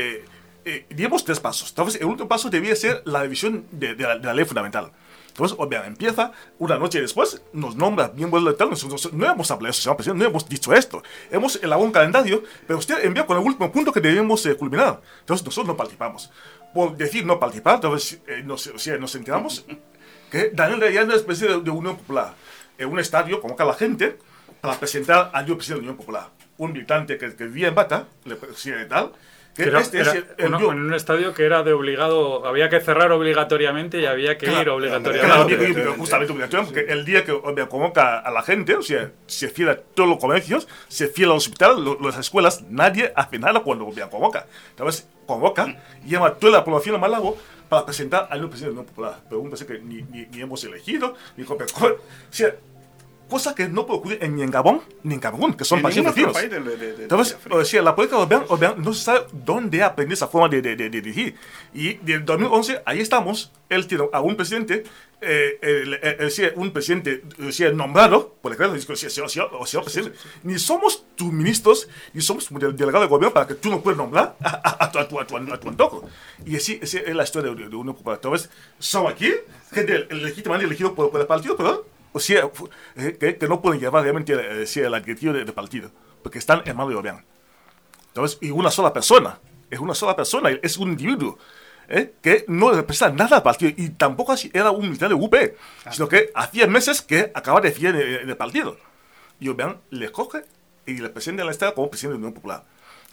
Speaker 7: dimos 3 pasos. Entonces, el último paso debía ser la revisión de la ley fundamental. Entonces, obviamente, empieza una noche después, nos nombra miembros del tal. Nosotros no hemos hablado eso, señor presidente, no hemos dicho esto. Hemos elaborado un calendario, pero usted envió con el último punto que debemos culminar. Entonces, nosotros no participamos. Por decir no participar, entonces nos enteramos que Daniel ya no es presidente de Unión Popular. En un estadio convoca a la gente para presentar al nuevo presidente de Unión Popular. Un militante que vivía en Bata, el presidente tal. En
Speaker 1: un estadio que era de obligado, había que cerrar obligatoriamente y había que ir obligatoriamente.
Speaker 7: Claro, justamente obligatoriamente, porque el día que convoca a la gente, se cierra todos los comercios, se cierra los hospitales, las escuelas, nadie hace nada cuando convoca. Entonces, convoca, llama a toda la población de Malabo para presentar al nuevo presidente de la Unión Popular. Pero un presidente que ni hemos elegido, ni competidor. Cosa que no puede ocurrir ni en Gabón ni en Camerún, que son países vecinos. Entonces, la política de Obiang no se sabe dónde aprende esa forma de dirigir. Y en 2011, ahí estamos, él tiene a un presidente, un presidente nombrado, por ejemplo, señor presidente, ni somos tus ministros, ni somos tu delegado de gobierno para que tú no puedas nombrar a tu antojo. Y así es la historia de Unión Popular. Entonces, somos aquí, gente legítimamente elegido por el partido, pero... que no pueden llevar realmente el adjetivo de partido, porque están en manos de Obiang. Entonces, y una sola persona, es un individuo que no representa nada al partido, y tampoco así era un militar de UP, sino que hacía meses que acaba de fiar en el partido. Y Obiang le coge y le presenta en la Estado como presidente de la Unión Popular.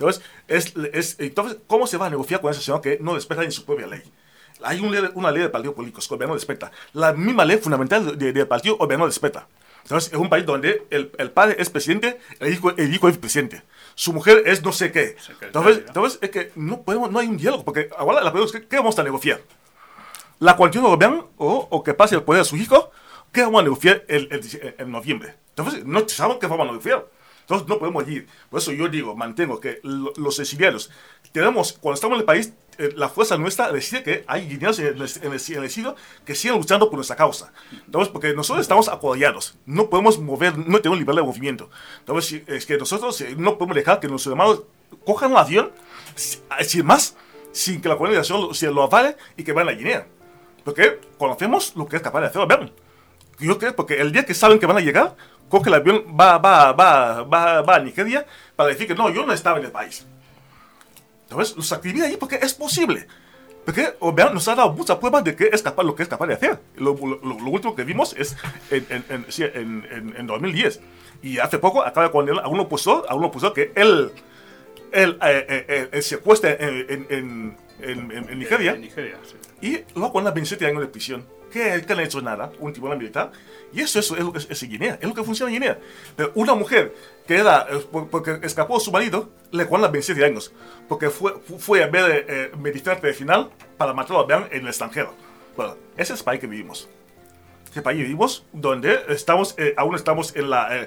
Speaker 7: Entonces, ¿cómo se va a negociar con ese señor que no respeta ni su propia ley? Hay una ley de partidos políticos que Obiang no respeta. La misma ley fundamental del partido Obiang no respeta. Entonces, es un país donde el padre es presidente, el hijo es presidente. Su mujer es no sé qué. Entonces es que no hay un diálogo, porque ahora la pregunta es, ¿qué vamos a negociar? ¿La continuidad de Obiang o que pase el poder a su hijo? ¿Qué vamos a negociar en noviembre? Entonces, no sabemos qué vamos a negociar. Entonces no podemos ir. Por eso yo mantengo que los exiliados, cuando estamos en el país, la fuerza nuestra decide que hay guineanos en el exilio que siguen luchando por nuestra causa. Entonces, porque nosotros estamos apoyados, no podemos mover, no tenemos libertad de movimiento. Entonces, es que nosotros no podemos dejar que nuestros hermanos cojan un avión, sin que la colonización se lo avale y que vayan a Guinea. Porque conocemos lo que es capaz de hacer Obiang. Yo creo, porque el día que saben que van a llegar, coge el avión, va a Nigeria para decir que no, yo no estaba en el país. Entonces, los activistas ahí porque es posible. Porque Obiang nos ha dado muchas pruebas de que es capaz, lo que es capaz de hacer. Lo último que vimos es en 2010. Y hace poco acaba de condenar a un opositor que él secuestra en Nigeria.
Speaker 6: En Nigeria, sí.
Speaker 7: Y luego con 27 años de prisión. Que no ha hecho nada, un tribunal militar. Y eso es lo que es Guinea, es lo que funciona en Guinea. Pero una mujer que porque escapó a su marido, le condenan 27 años. Porque fue a ver medicina tradicional para matar a Obiang en el extranjero. Bueno, ese es el país que vivimos. Ese país vivimos donde aún estamos en la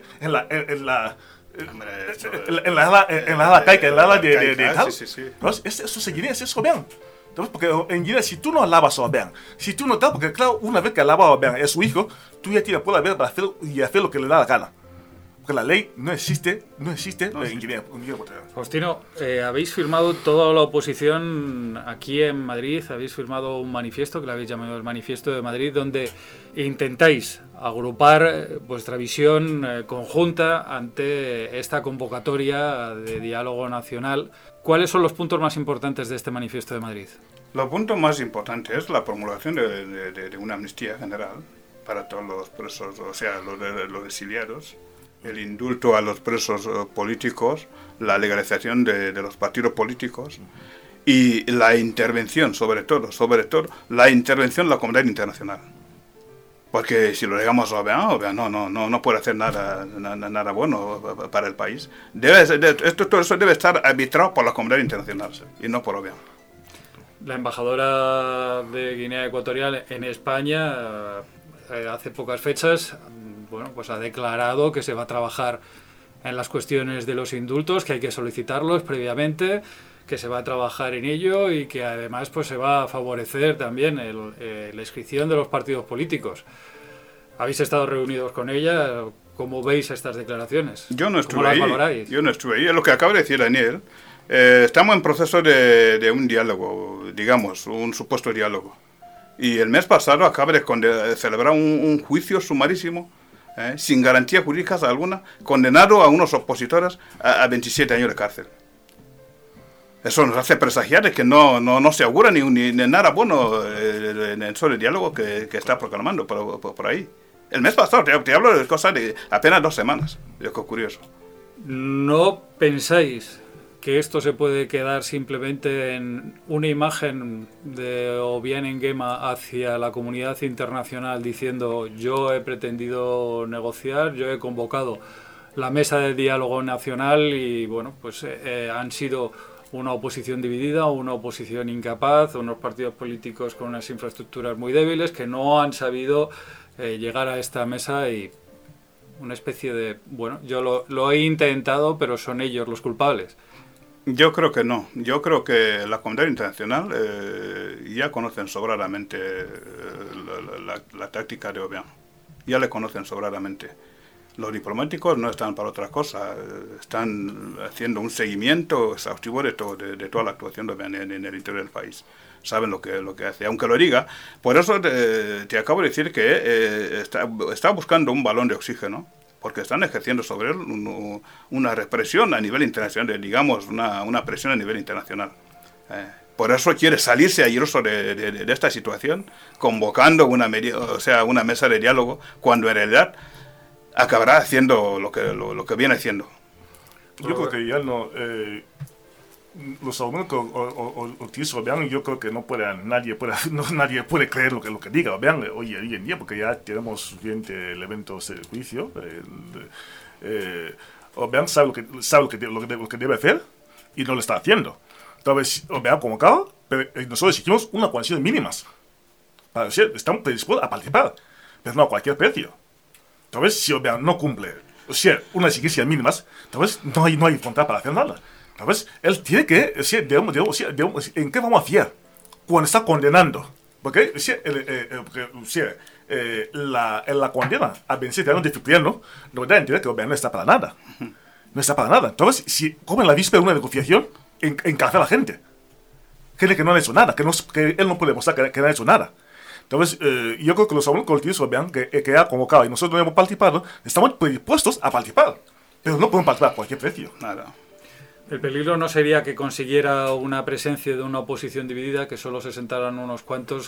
Speaker 7: caica, en la ala de tal.
Speaker 6: Sí.
Speaker 7: Entonces, eso es Guinea, es Obiang. Entonces, porque en Guinea, si tú no alabas a Obiang, si tú no tal, porque claro, una vez que alabas a Obiang, es su hijo, tú ya tienes poder para hacer lo que le da la gana. Porque la ley no existe en Guinea Ecuatorial.
Speaker 1: Faustino, habéis firmado toda la oposición aquí en Madrid, habéis firmado un manifiesto que lo habéis llamado el Manifiesto de Madrid, donde intentáis agrupar vuestra visión conjunta ante esta convocatoria de diálogo nacional. ¿Cuáles son los puntos más importantes de este Manifiesto de Madrid?
Speaker 6: Los puntos más importantes es la promulgación de una amnistía general para todos los presos, o sea, los exiliados, el indulto a los presos políticos, la legalización de los partidos políticos y la intervención, sobre todo, la intervención de la comunidad internacional. Porque si lo dejamos a Obiang no puede hacer nada bueno para el país. Todo eso debe estar arbitrado por la comunidad internacional y no por Obiang.
Speaker 1: La embajadora de Guinea Ecuatorial en España hace pocas fechas pues ha declarado que se va a trabajar en las cuestiones de los indultos, que hay que solicitarlos previamente, que se va a trabajar en ello y que además pues se va a favorecer también la inscripción de los partidos políticos. ¿Habéis estado reunidos con ella? ¿Cómo veis estas declaraciones?
Speaker 6: Yo no estuve
Speaker 1: ¿Cómo las
Speaker 6: ahí.
Speaker 1: valoráis?
Speaker 6: Yo no estuve ahí. Es lo que acaba de decir Daniel. Estamos en proceso de un diálogo, digamos, un supuesto diálogo. Y el mes pasado acaba de celebrar un juicio sumarísimo, sin garantías jurídicas alguna, condenado a unos opositores a 27 años de cárcel. Eso nos hace presagiar de que no se augura ni nada bueno en el diálogo que está proclamando por ahí. El mes pasado, te hablo de cosas de apenas 2 semanas. Es curioso.
Speaker 1: ¿No pensáis que esto se puede quedar simplemente en una imagen de Obiang Nguema hacia la comunidad internacional diciendo yo he pretendido negociar, yo he convocado la mesa de diálogo nacional y bueno, pues han sido una oposición dividida, una oposición incapaz, unos partidos políticos con unas infraestructuras muy débiles que no han sabido llegar a esta mesa y una especie de, bueno, yo lo he intentado, pero son ellos los culpables?
Speaker 6: Yo creo que no. Yo creo que la comunidad internacional ya conocen sobradamente la táctica de Obiang. Ya le conocen sobradamente. Los diplomáticos no están para otra cosa. Están haciendo un seguimiento exhaustivo de toda la actuación de Obiang en el interior del país. Saben lo que hace, aunque lo diga. Por eso te acabo de decir que está buscando un balón de oxígeno, porque están ejerciendo sobre él una represión a nivel internacional, digamos, una presión a nivel internacional. Por eso quiere salirse airoso de esta situación, convocando una mesa de diálogo, cuando en realidad acabará haciendo lo que viene haciendo.
Speaker 7: Yo creo que ya no... los argumentos que utiliza Obiang, yo creo que nadie puede creer lo que diga Obiang hoy en día, porque ya tenemos suficientes elementos de juicio. Obiang sabe lo que debe hacer y no lo está haciendo. Entonces, Obiang convocado, pero nosotros exigimos unas condiciones mínimas. Para decir, estamos predispuestos a participar, pero no a cualquier precio. Entonces, si Obiang no cumple o sea, unas exigencias mínimas, entonces no hay voluntad para hacer nada. Entonces, él tiene que, o sea, ¿en qué vamos a fiar cuando está condenando? Porque, la condena a 27 años de Cipriano no da a entender que el gobierno no está para nada. No está para nada. Entonces, si como en la víspera de una negociación, encarcela a la gente. Gente que no ha hecho nada, que él no puede demostrar que no ha hecho nada. Entonces, yo creo que los colectivos vean que ha convocado y nosotros no hemos participado, estamos predispuestos a participar, pero no podemos participar a cualquier precio.
Speaker 6: Nada.
Speaker 1: El peligro no sería que consiguiera una presencia de una oposición dividida, que solo se sentaran unos cuantos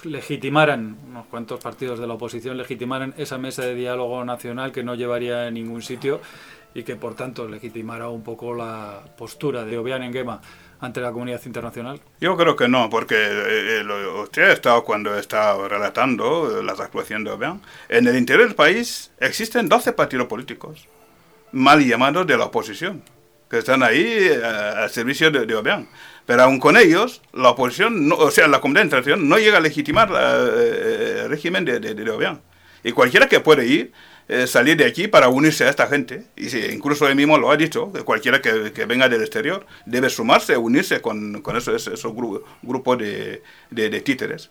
Speaker 1: partidos de la oposición legitimaran esa mesa de diálogo nacional que no llevaría a ningún sitio y que por tanto legitimara un poco la postura de Obiang Nguema ante la comunidad internacional.
Speaker 6: Yo creo que no, porque usted ha estado cuando está relatando las actuaciones de Obiang. En el interior del país existen 12 partidos políticos mal llamados de la oposición, que están ahí al servicio de Obiang. Pero aún con ellos, la oposición, la comunidad internacional no llega a legitimar el régimen de Obiang. Y cualquiera que puede ir, salir de aquí para unirse a esta gente, y incluso él mismo lo ha dicho, que cualquiera que venga del exterior debe sumarse, unirse con esos grupos de títeres.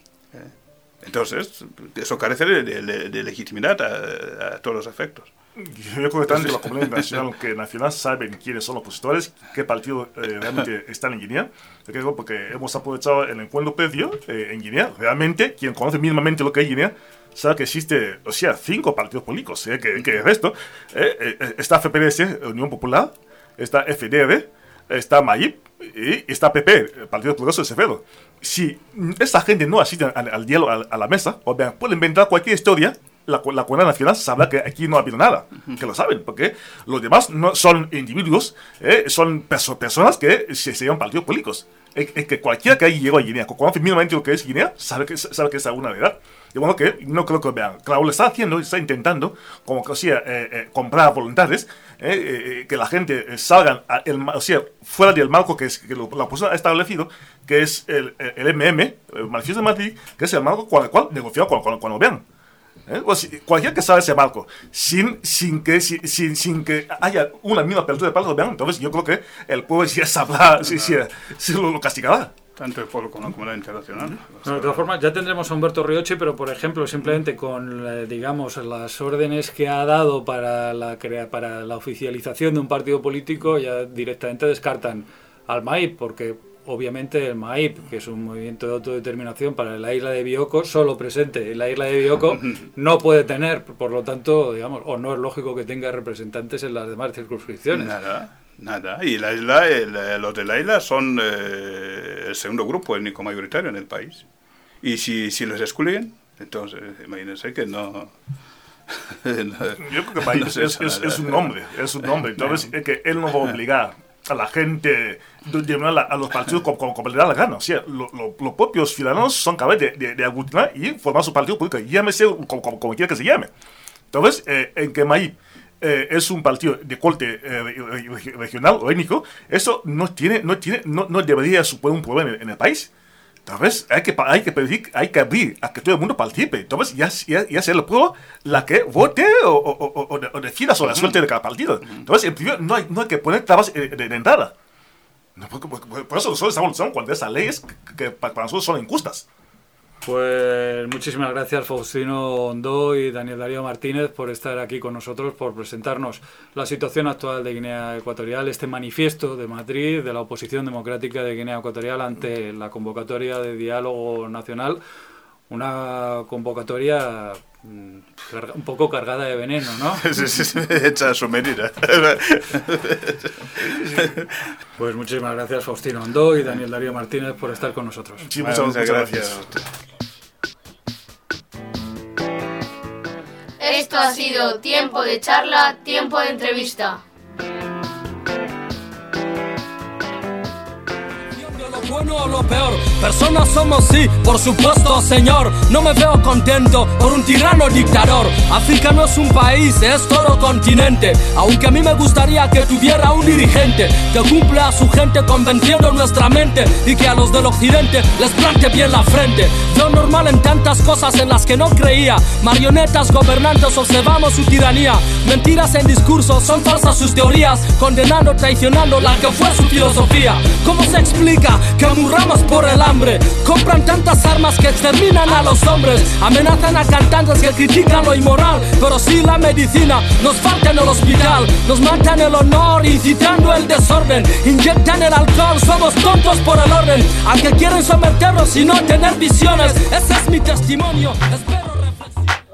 Speaker 6: Entonces, eso carece de legitimidad a todos los efectos.
Speaker 7: Yo creo que tanto la comunidad nacional saben quiénes son los opositores, qué partidos realmente están en Guinea, porque hemos aprovechado el encuentro previo en Guinea. Realmente, quien conoce mínimamente lo que es Guinea, sabe que existe, 5 partidos políticos, que el resto, está FPDS, Unión Popular, está FDR, está MAIP y está PP, Partido Progreso de Sevedo. Si esta gente no asiste al diálogo, a la mesa, o bien, puede inventar cualquier historia, la comunidad nacional sabrá que aquí no ha habido nada, que lo saben, porque los demás no son individuos, son personas que se llaman partidos políticos. Que cualquiera que haya llegado a Guinea, conoce mínimamente lo que es Guinea, sabe que es alguna verdad. De modo que no creo que vean. Claro, lo está haciendo, está intentando, como que comprar voluntades, que la gente salgan, fuera del marco que la oposición ha establecido, que es el MM, el Manifiesto de Madrid, que es el marco con el cual negociar cuando vean. Cualquiera que salga ese marco sin que haya una misma apertura de palos, entonces yo creo que el pueblo ya sabrá si lo castigará.
Speaker 6: Tanto el pueblo como la comunidad internacional.
Speaker 1: No, de todas formas, ya tendremos a Humberto Riochi, pero por ejemplo, simplemente con digamos las órdenes que ha dado para la oficialización de un partido político, ya directamente descartan al MAIP, porque obviamente el MAIP, que es un movimiento de autodeterminación para la isla de Bioko, solo presente en la isla de Bioko, no puede tener, por lo tanto, digamos, o no es lógico que tenga representantes en las demás circunscripciones.
Speaker 6: Nada. Y la isla, los de la isla son el segundo grupo étnico mayoritario en el país. Y si los excluyen, entonces imagínense que no...
Speaker 7: Yo creo que el país es un nombre. Entonces es que él no va a obligar a la gente a los partidos como le da la gana. O sea, los propios ciudadanos son capaces de aglutinar y formar su partido político, llámese como quiera que se llame. Entonces, en que MAIP es un partido de corte regional o étnico, eso no debería suponer un problema en el país. Entonces, hay que abrir a que todo el mundo participe. Entonces, ya sea el pueblo la que vote o decida sobre la suerte de cada partido. Entonces, en principio, no hay que poner trabas de entrada. Por eso nosotros estamos luchando contra esas leyes que para nosotros son injustas.
Speaker 1: Pues muchísimas gracias Faustino Ondó y Daniel Darío Martínez por estar aquí con nosotros, por presentarnos la situación actual de Guinea Ecuatorial, este manifiesto de Madrid de la oposición democrática de Guinea Ecuatorial ante la convocatoria de diálogo nacional, una convocatoria un poco cargada de veneno, ¿no?
Speaker 6: Hecha a su medida.
Speaker 1: Pues muchísimas gracias Faustino Ondó y Daniel Darío Martínez por estar con nosotros.
Speaker 6: Sí, muchas gracias.
Speaker 3: Esto ha sido Tiempo de Charla, Tiempo de Entrevista.
Speaker 8: bueno o lo peor, personas somos sí, por supuesto señor. No me veo contento por un tirano dictador. África no es un país, es todo continente. Aunque a mí me gustaría que tuviera un dirigente que cumpla a su gente convenciendo nuestra mente y que a los del occidente les plante bien la frente. Veo normal en tantas cosas en las que no creía. Marionetas gobernantes, observamos su tiranía. Mentiras en discursos, son falsas sus teorías, condenando, traicionando la que fue su filosofía. ¿Cómo se explica que murramos por el hambre? Compran tantas armas que exterminan a los hombres. Amenazan a cantantes que critican lo inmoral. Pero si la medicina nos falta en el hospital, nos matan el honor incitando el desorden. Inyectan el alcohol, somos tontos por el orden. Aunque quieren someternos y no tener visiones. Ese es mi testimonio, espero reflexionar.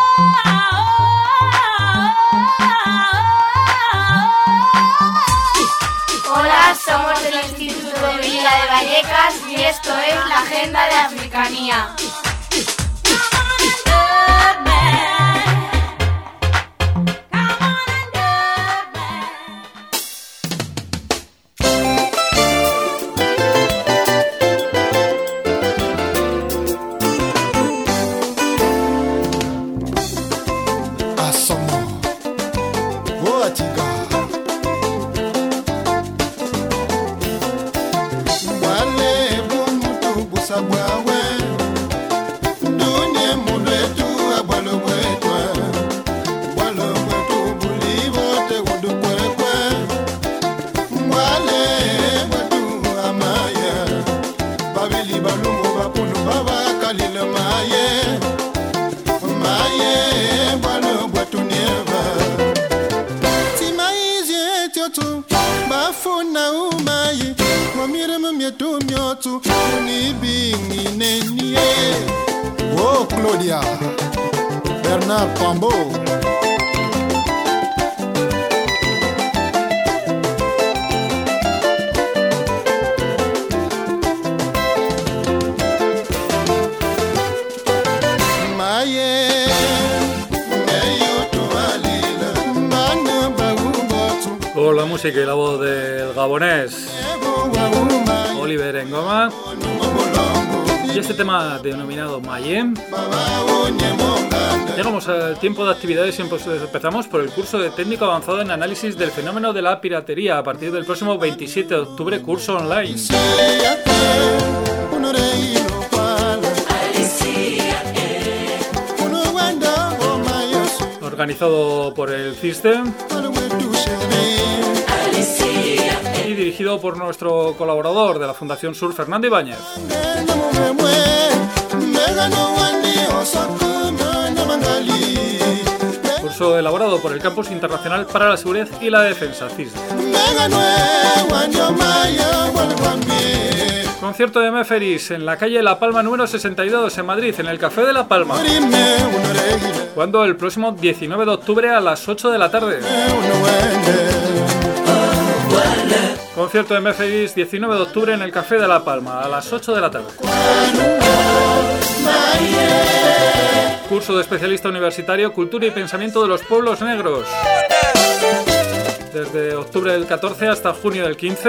Speaker 3: Hola, somos del Instituto de Villa de Vallecas y esto es la Agenda de Africanía.
Speaker 9: Oh, Claudia, Bernard Pambo.
Speaker 1: Con la música y la voz del gabonés Oliver Ngoma y este tema denominado Mayem. Llegamos al tiempo de actividades y empezamos por el curso de técnico avanzado en análisis del fenómeno de la piratería a partir del próximo 27 de octubre, curso online. Organizado por el CISTEM y dirigido por nuestro colaborador de la Fundación Sur, Fernando Ibáñez. Curso elaborado por el Campus Internacional para la Seguridad y la Defensa, CISDE. Concierto de Meferis en la calle La Palma número 62 en Madrid, en el Café de La Palma. Cuando el próximo 19 de octubre a las 8 de la tarde. Concierto de Meferis 19 de octubre en el Café de La Palma a las 8 de la tarde. Curso de especialista universitario Cultura y Pensamiento de los Pueblos Negros. Desde octubre del 14 hasta junio del 15.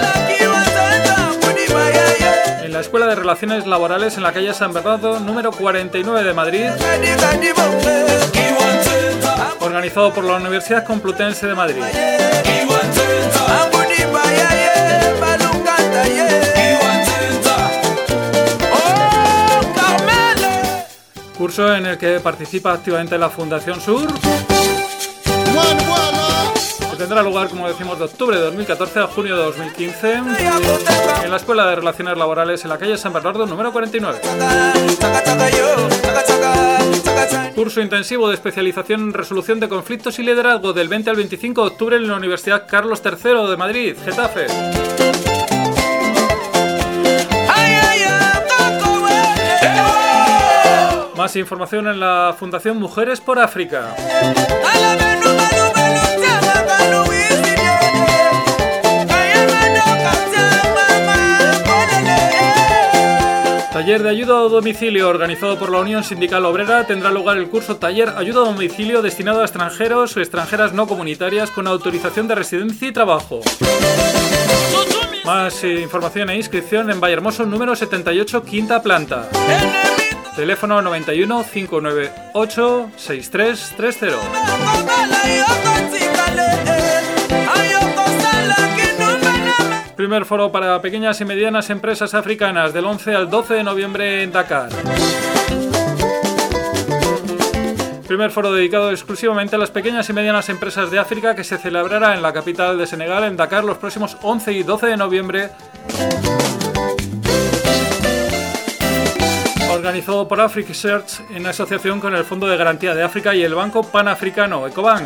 Speaker 1: En la Escuela de Relaciones Laborales en la calle San Bernardo número 49 de Madrid. Organizado por la Universidad Complutense de Madrid. Curso en el que participa activamente la Fundación Sur, que tendrá lugar, como decimos, de octubre de 2014 a junio de 2015 en la Escuela de Relaciones Laborales en la calle San Bernardo número 49. Curso intensivo de especialización en resolución de conflictos y liderazgo del 20 al 25 de octubre en la Universidad Carlos III de Madrid, Getafe. Más información en la Fundación Mujeres por África. Taller de ayuda a domicilio organizado por la Unión Sindical Obrera. Tendrá lugar el curso Taller Ayuda a Domicilio destinado a extranjeros o extranjeras no comunitarias con autorización de residencia y trabajo. Más información e inscripción en Vallehermoso número 78, quinta planta. Teléfono 91 598 6330. Primer foro para pequeñas y medianas empresas africanas del 11 al 12 de noviembre en Dakar. Primer foro dedicado exclusivamente a las pequeñas y medianas empresas de África que se celebrará en la capital de Senegal, en Dakar, los próximos 11 y 12 de noviembre. Organizado por AfriSearch en asociación con el Fondo de Garantía de África y el Banco Panafricano, Ecobank.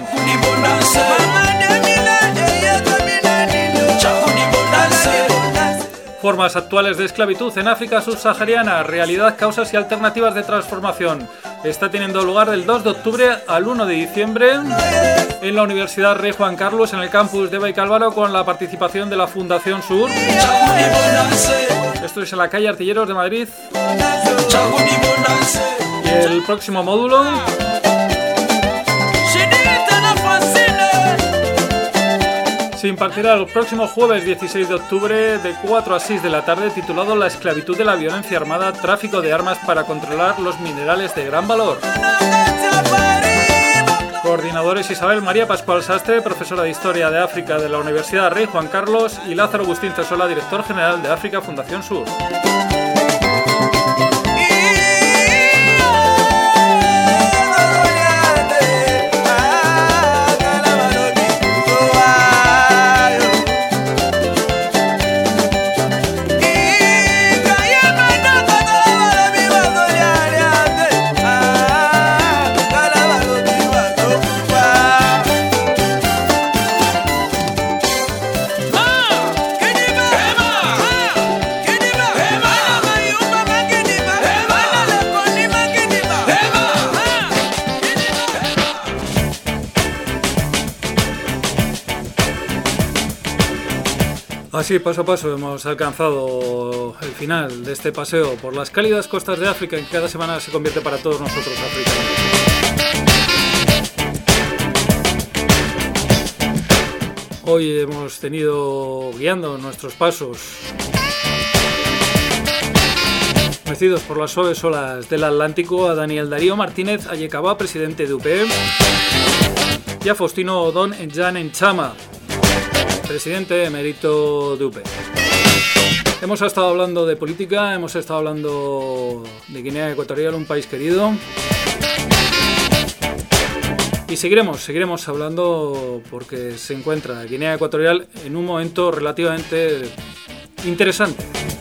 Speaker 1: Formas actuales de esclavitud en África subsahariana, realidad, causas y alternativas de transformación. Está teniendo lugar del 2 de octubre al 1 de diciembre en la Universidad Rey Juan Carlos, en el campus de Baicálvaro, con la participación de la Fundación Sur. Esto es en la calle Artilleros de Madrid. Y el próximo módulo se impartirá el próximo jueves 16 de octubre de 4 a 6 de la tarde, titulado La esclavitud de la violencia armada, tráfico de armas para controlar los minerales de gran valor. Coordinadores Isabel María Pascual Sastre, profesora de Historia de África de la Universidad Rey Juan Carlos, y Lázaro Agustín Cesola, director general de África Fundación Sur. Así, paso a paso, hemos alcanzado el final de este paseo por las cálidas costas de África, que cada semana se convierte para todos nosotros africanos. Hoy hemos tenido guiando nuestros pasos, mecidos por las suaves olas del Atlántico, a Daniel Darío Martínez Ayekaba, presidente de UPE, y a Faustino Odón Enjan Enchama, presidente emérito de UPE. Hemos estado hablando de política, hemos estado hablando de Guinea Ecuatorial, un país querido. Y seguiremos hablando porque se encuentra Guinea Ecuatorial en un momento relativamente interesante.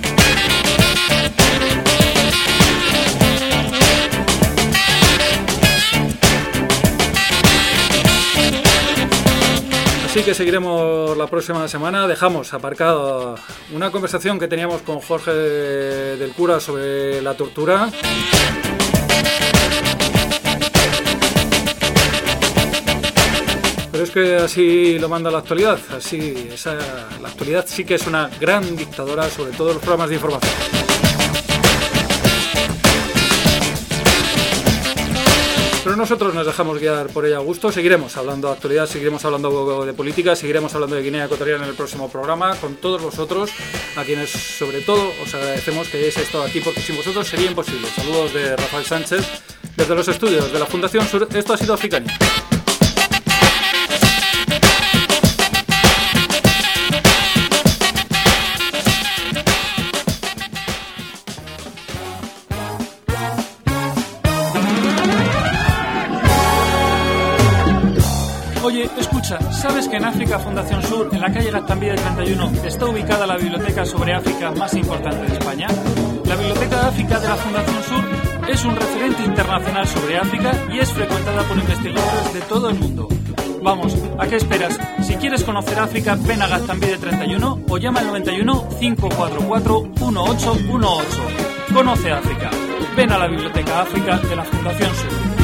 Speaker 1: Así que seguiremos la próxima semana. Dejamos aparcada una conversación que teníamos con Jorge del Cura sobre la tortura. Pero es que así lo manda la actualidad. La actualidad sí que es una gran dictadora sobre todos los programas de información. Pero nosotros nos dejamos guiar por ella a gusto. Seguiremos hablando de actualidad, seguiremos hablando de política, seguiremos hablando de Guinea Ecuatorial en el próximo programa con todos vosotros, a quienes sobre todo os agradecemos que hayáis estado aquí, porque sin vosotros sería imposible. Saludos de Rafael Sánchez desde los estudios de la Fundación Sur. Esto ha sido Africania. Oye, escucha, ¿sabes que en África Fundación Sur, en la calle Gaztambide 31, está ubicada la biblioteca sobre África más importante de España? La Biblioteca de África de la Fundación Sur es un referente internacional sobre África y es frecuentada por investigadores de todo el mundo. Vamos, ¿a qué esperas? Si quieres conocer África, ven a Gaztambide 31 o llama al 91 544 1818. Conoce África. Ven a la Biblioteca África de la Fundación Sur.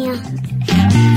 Speaker 4: Africanía.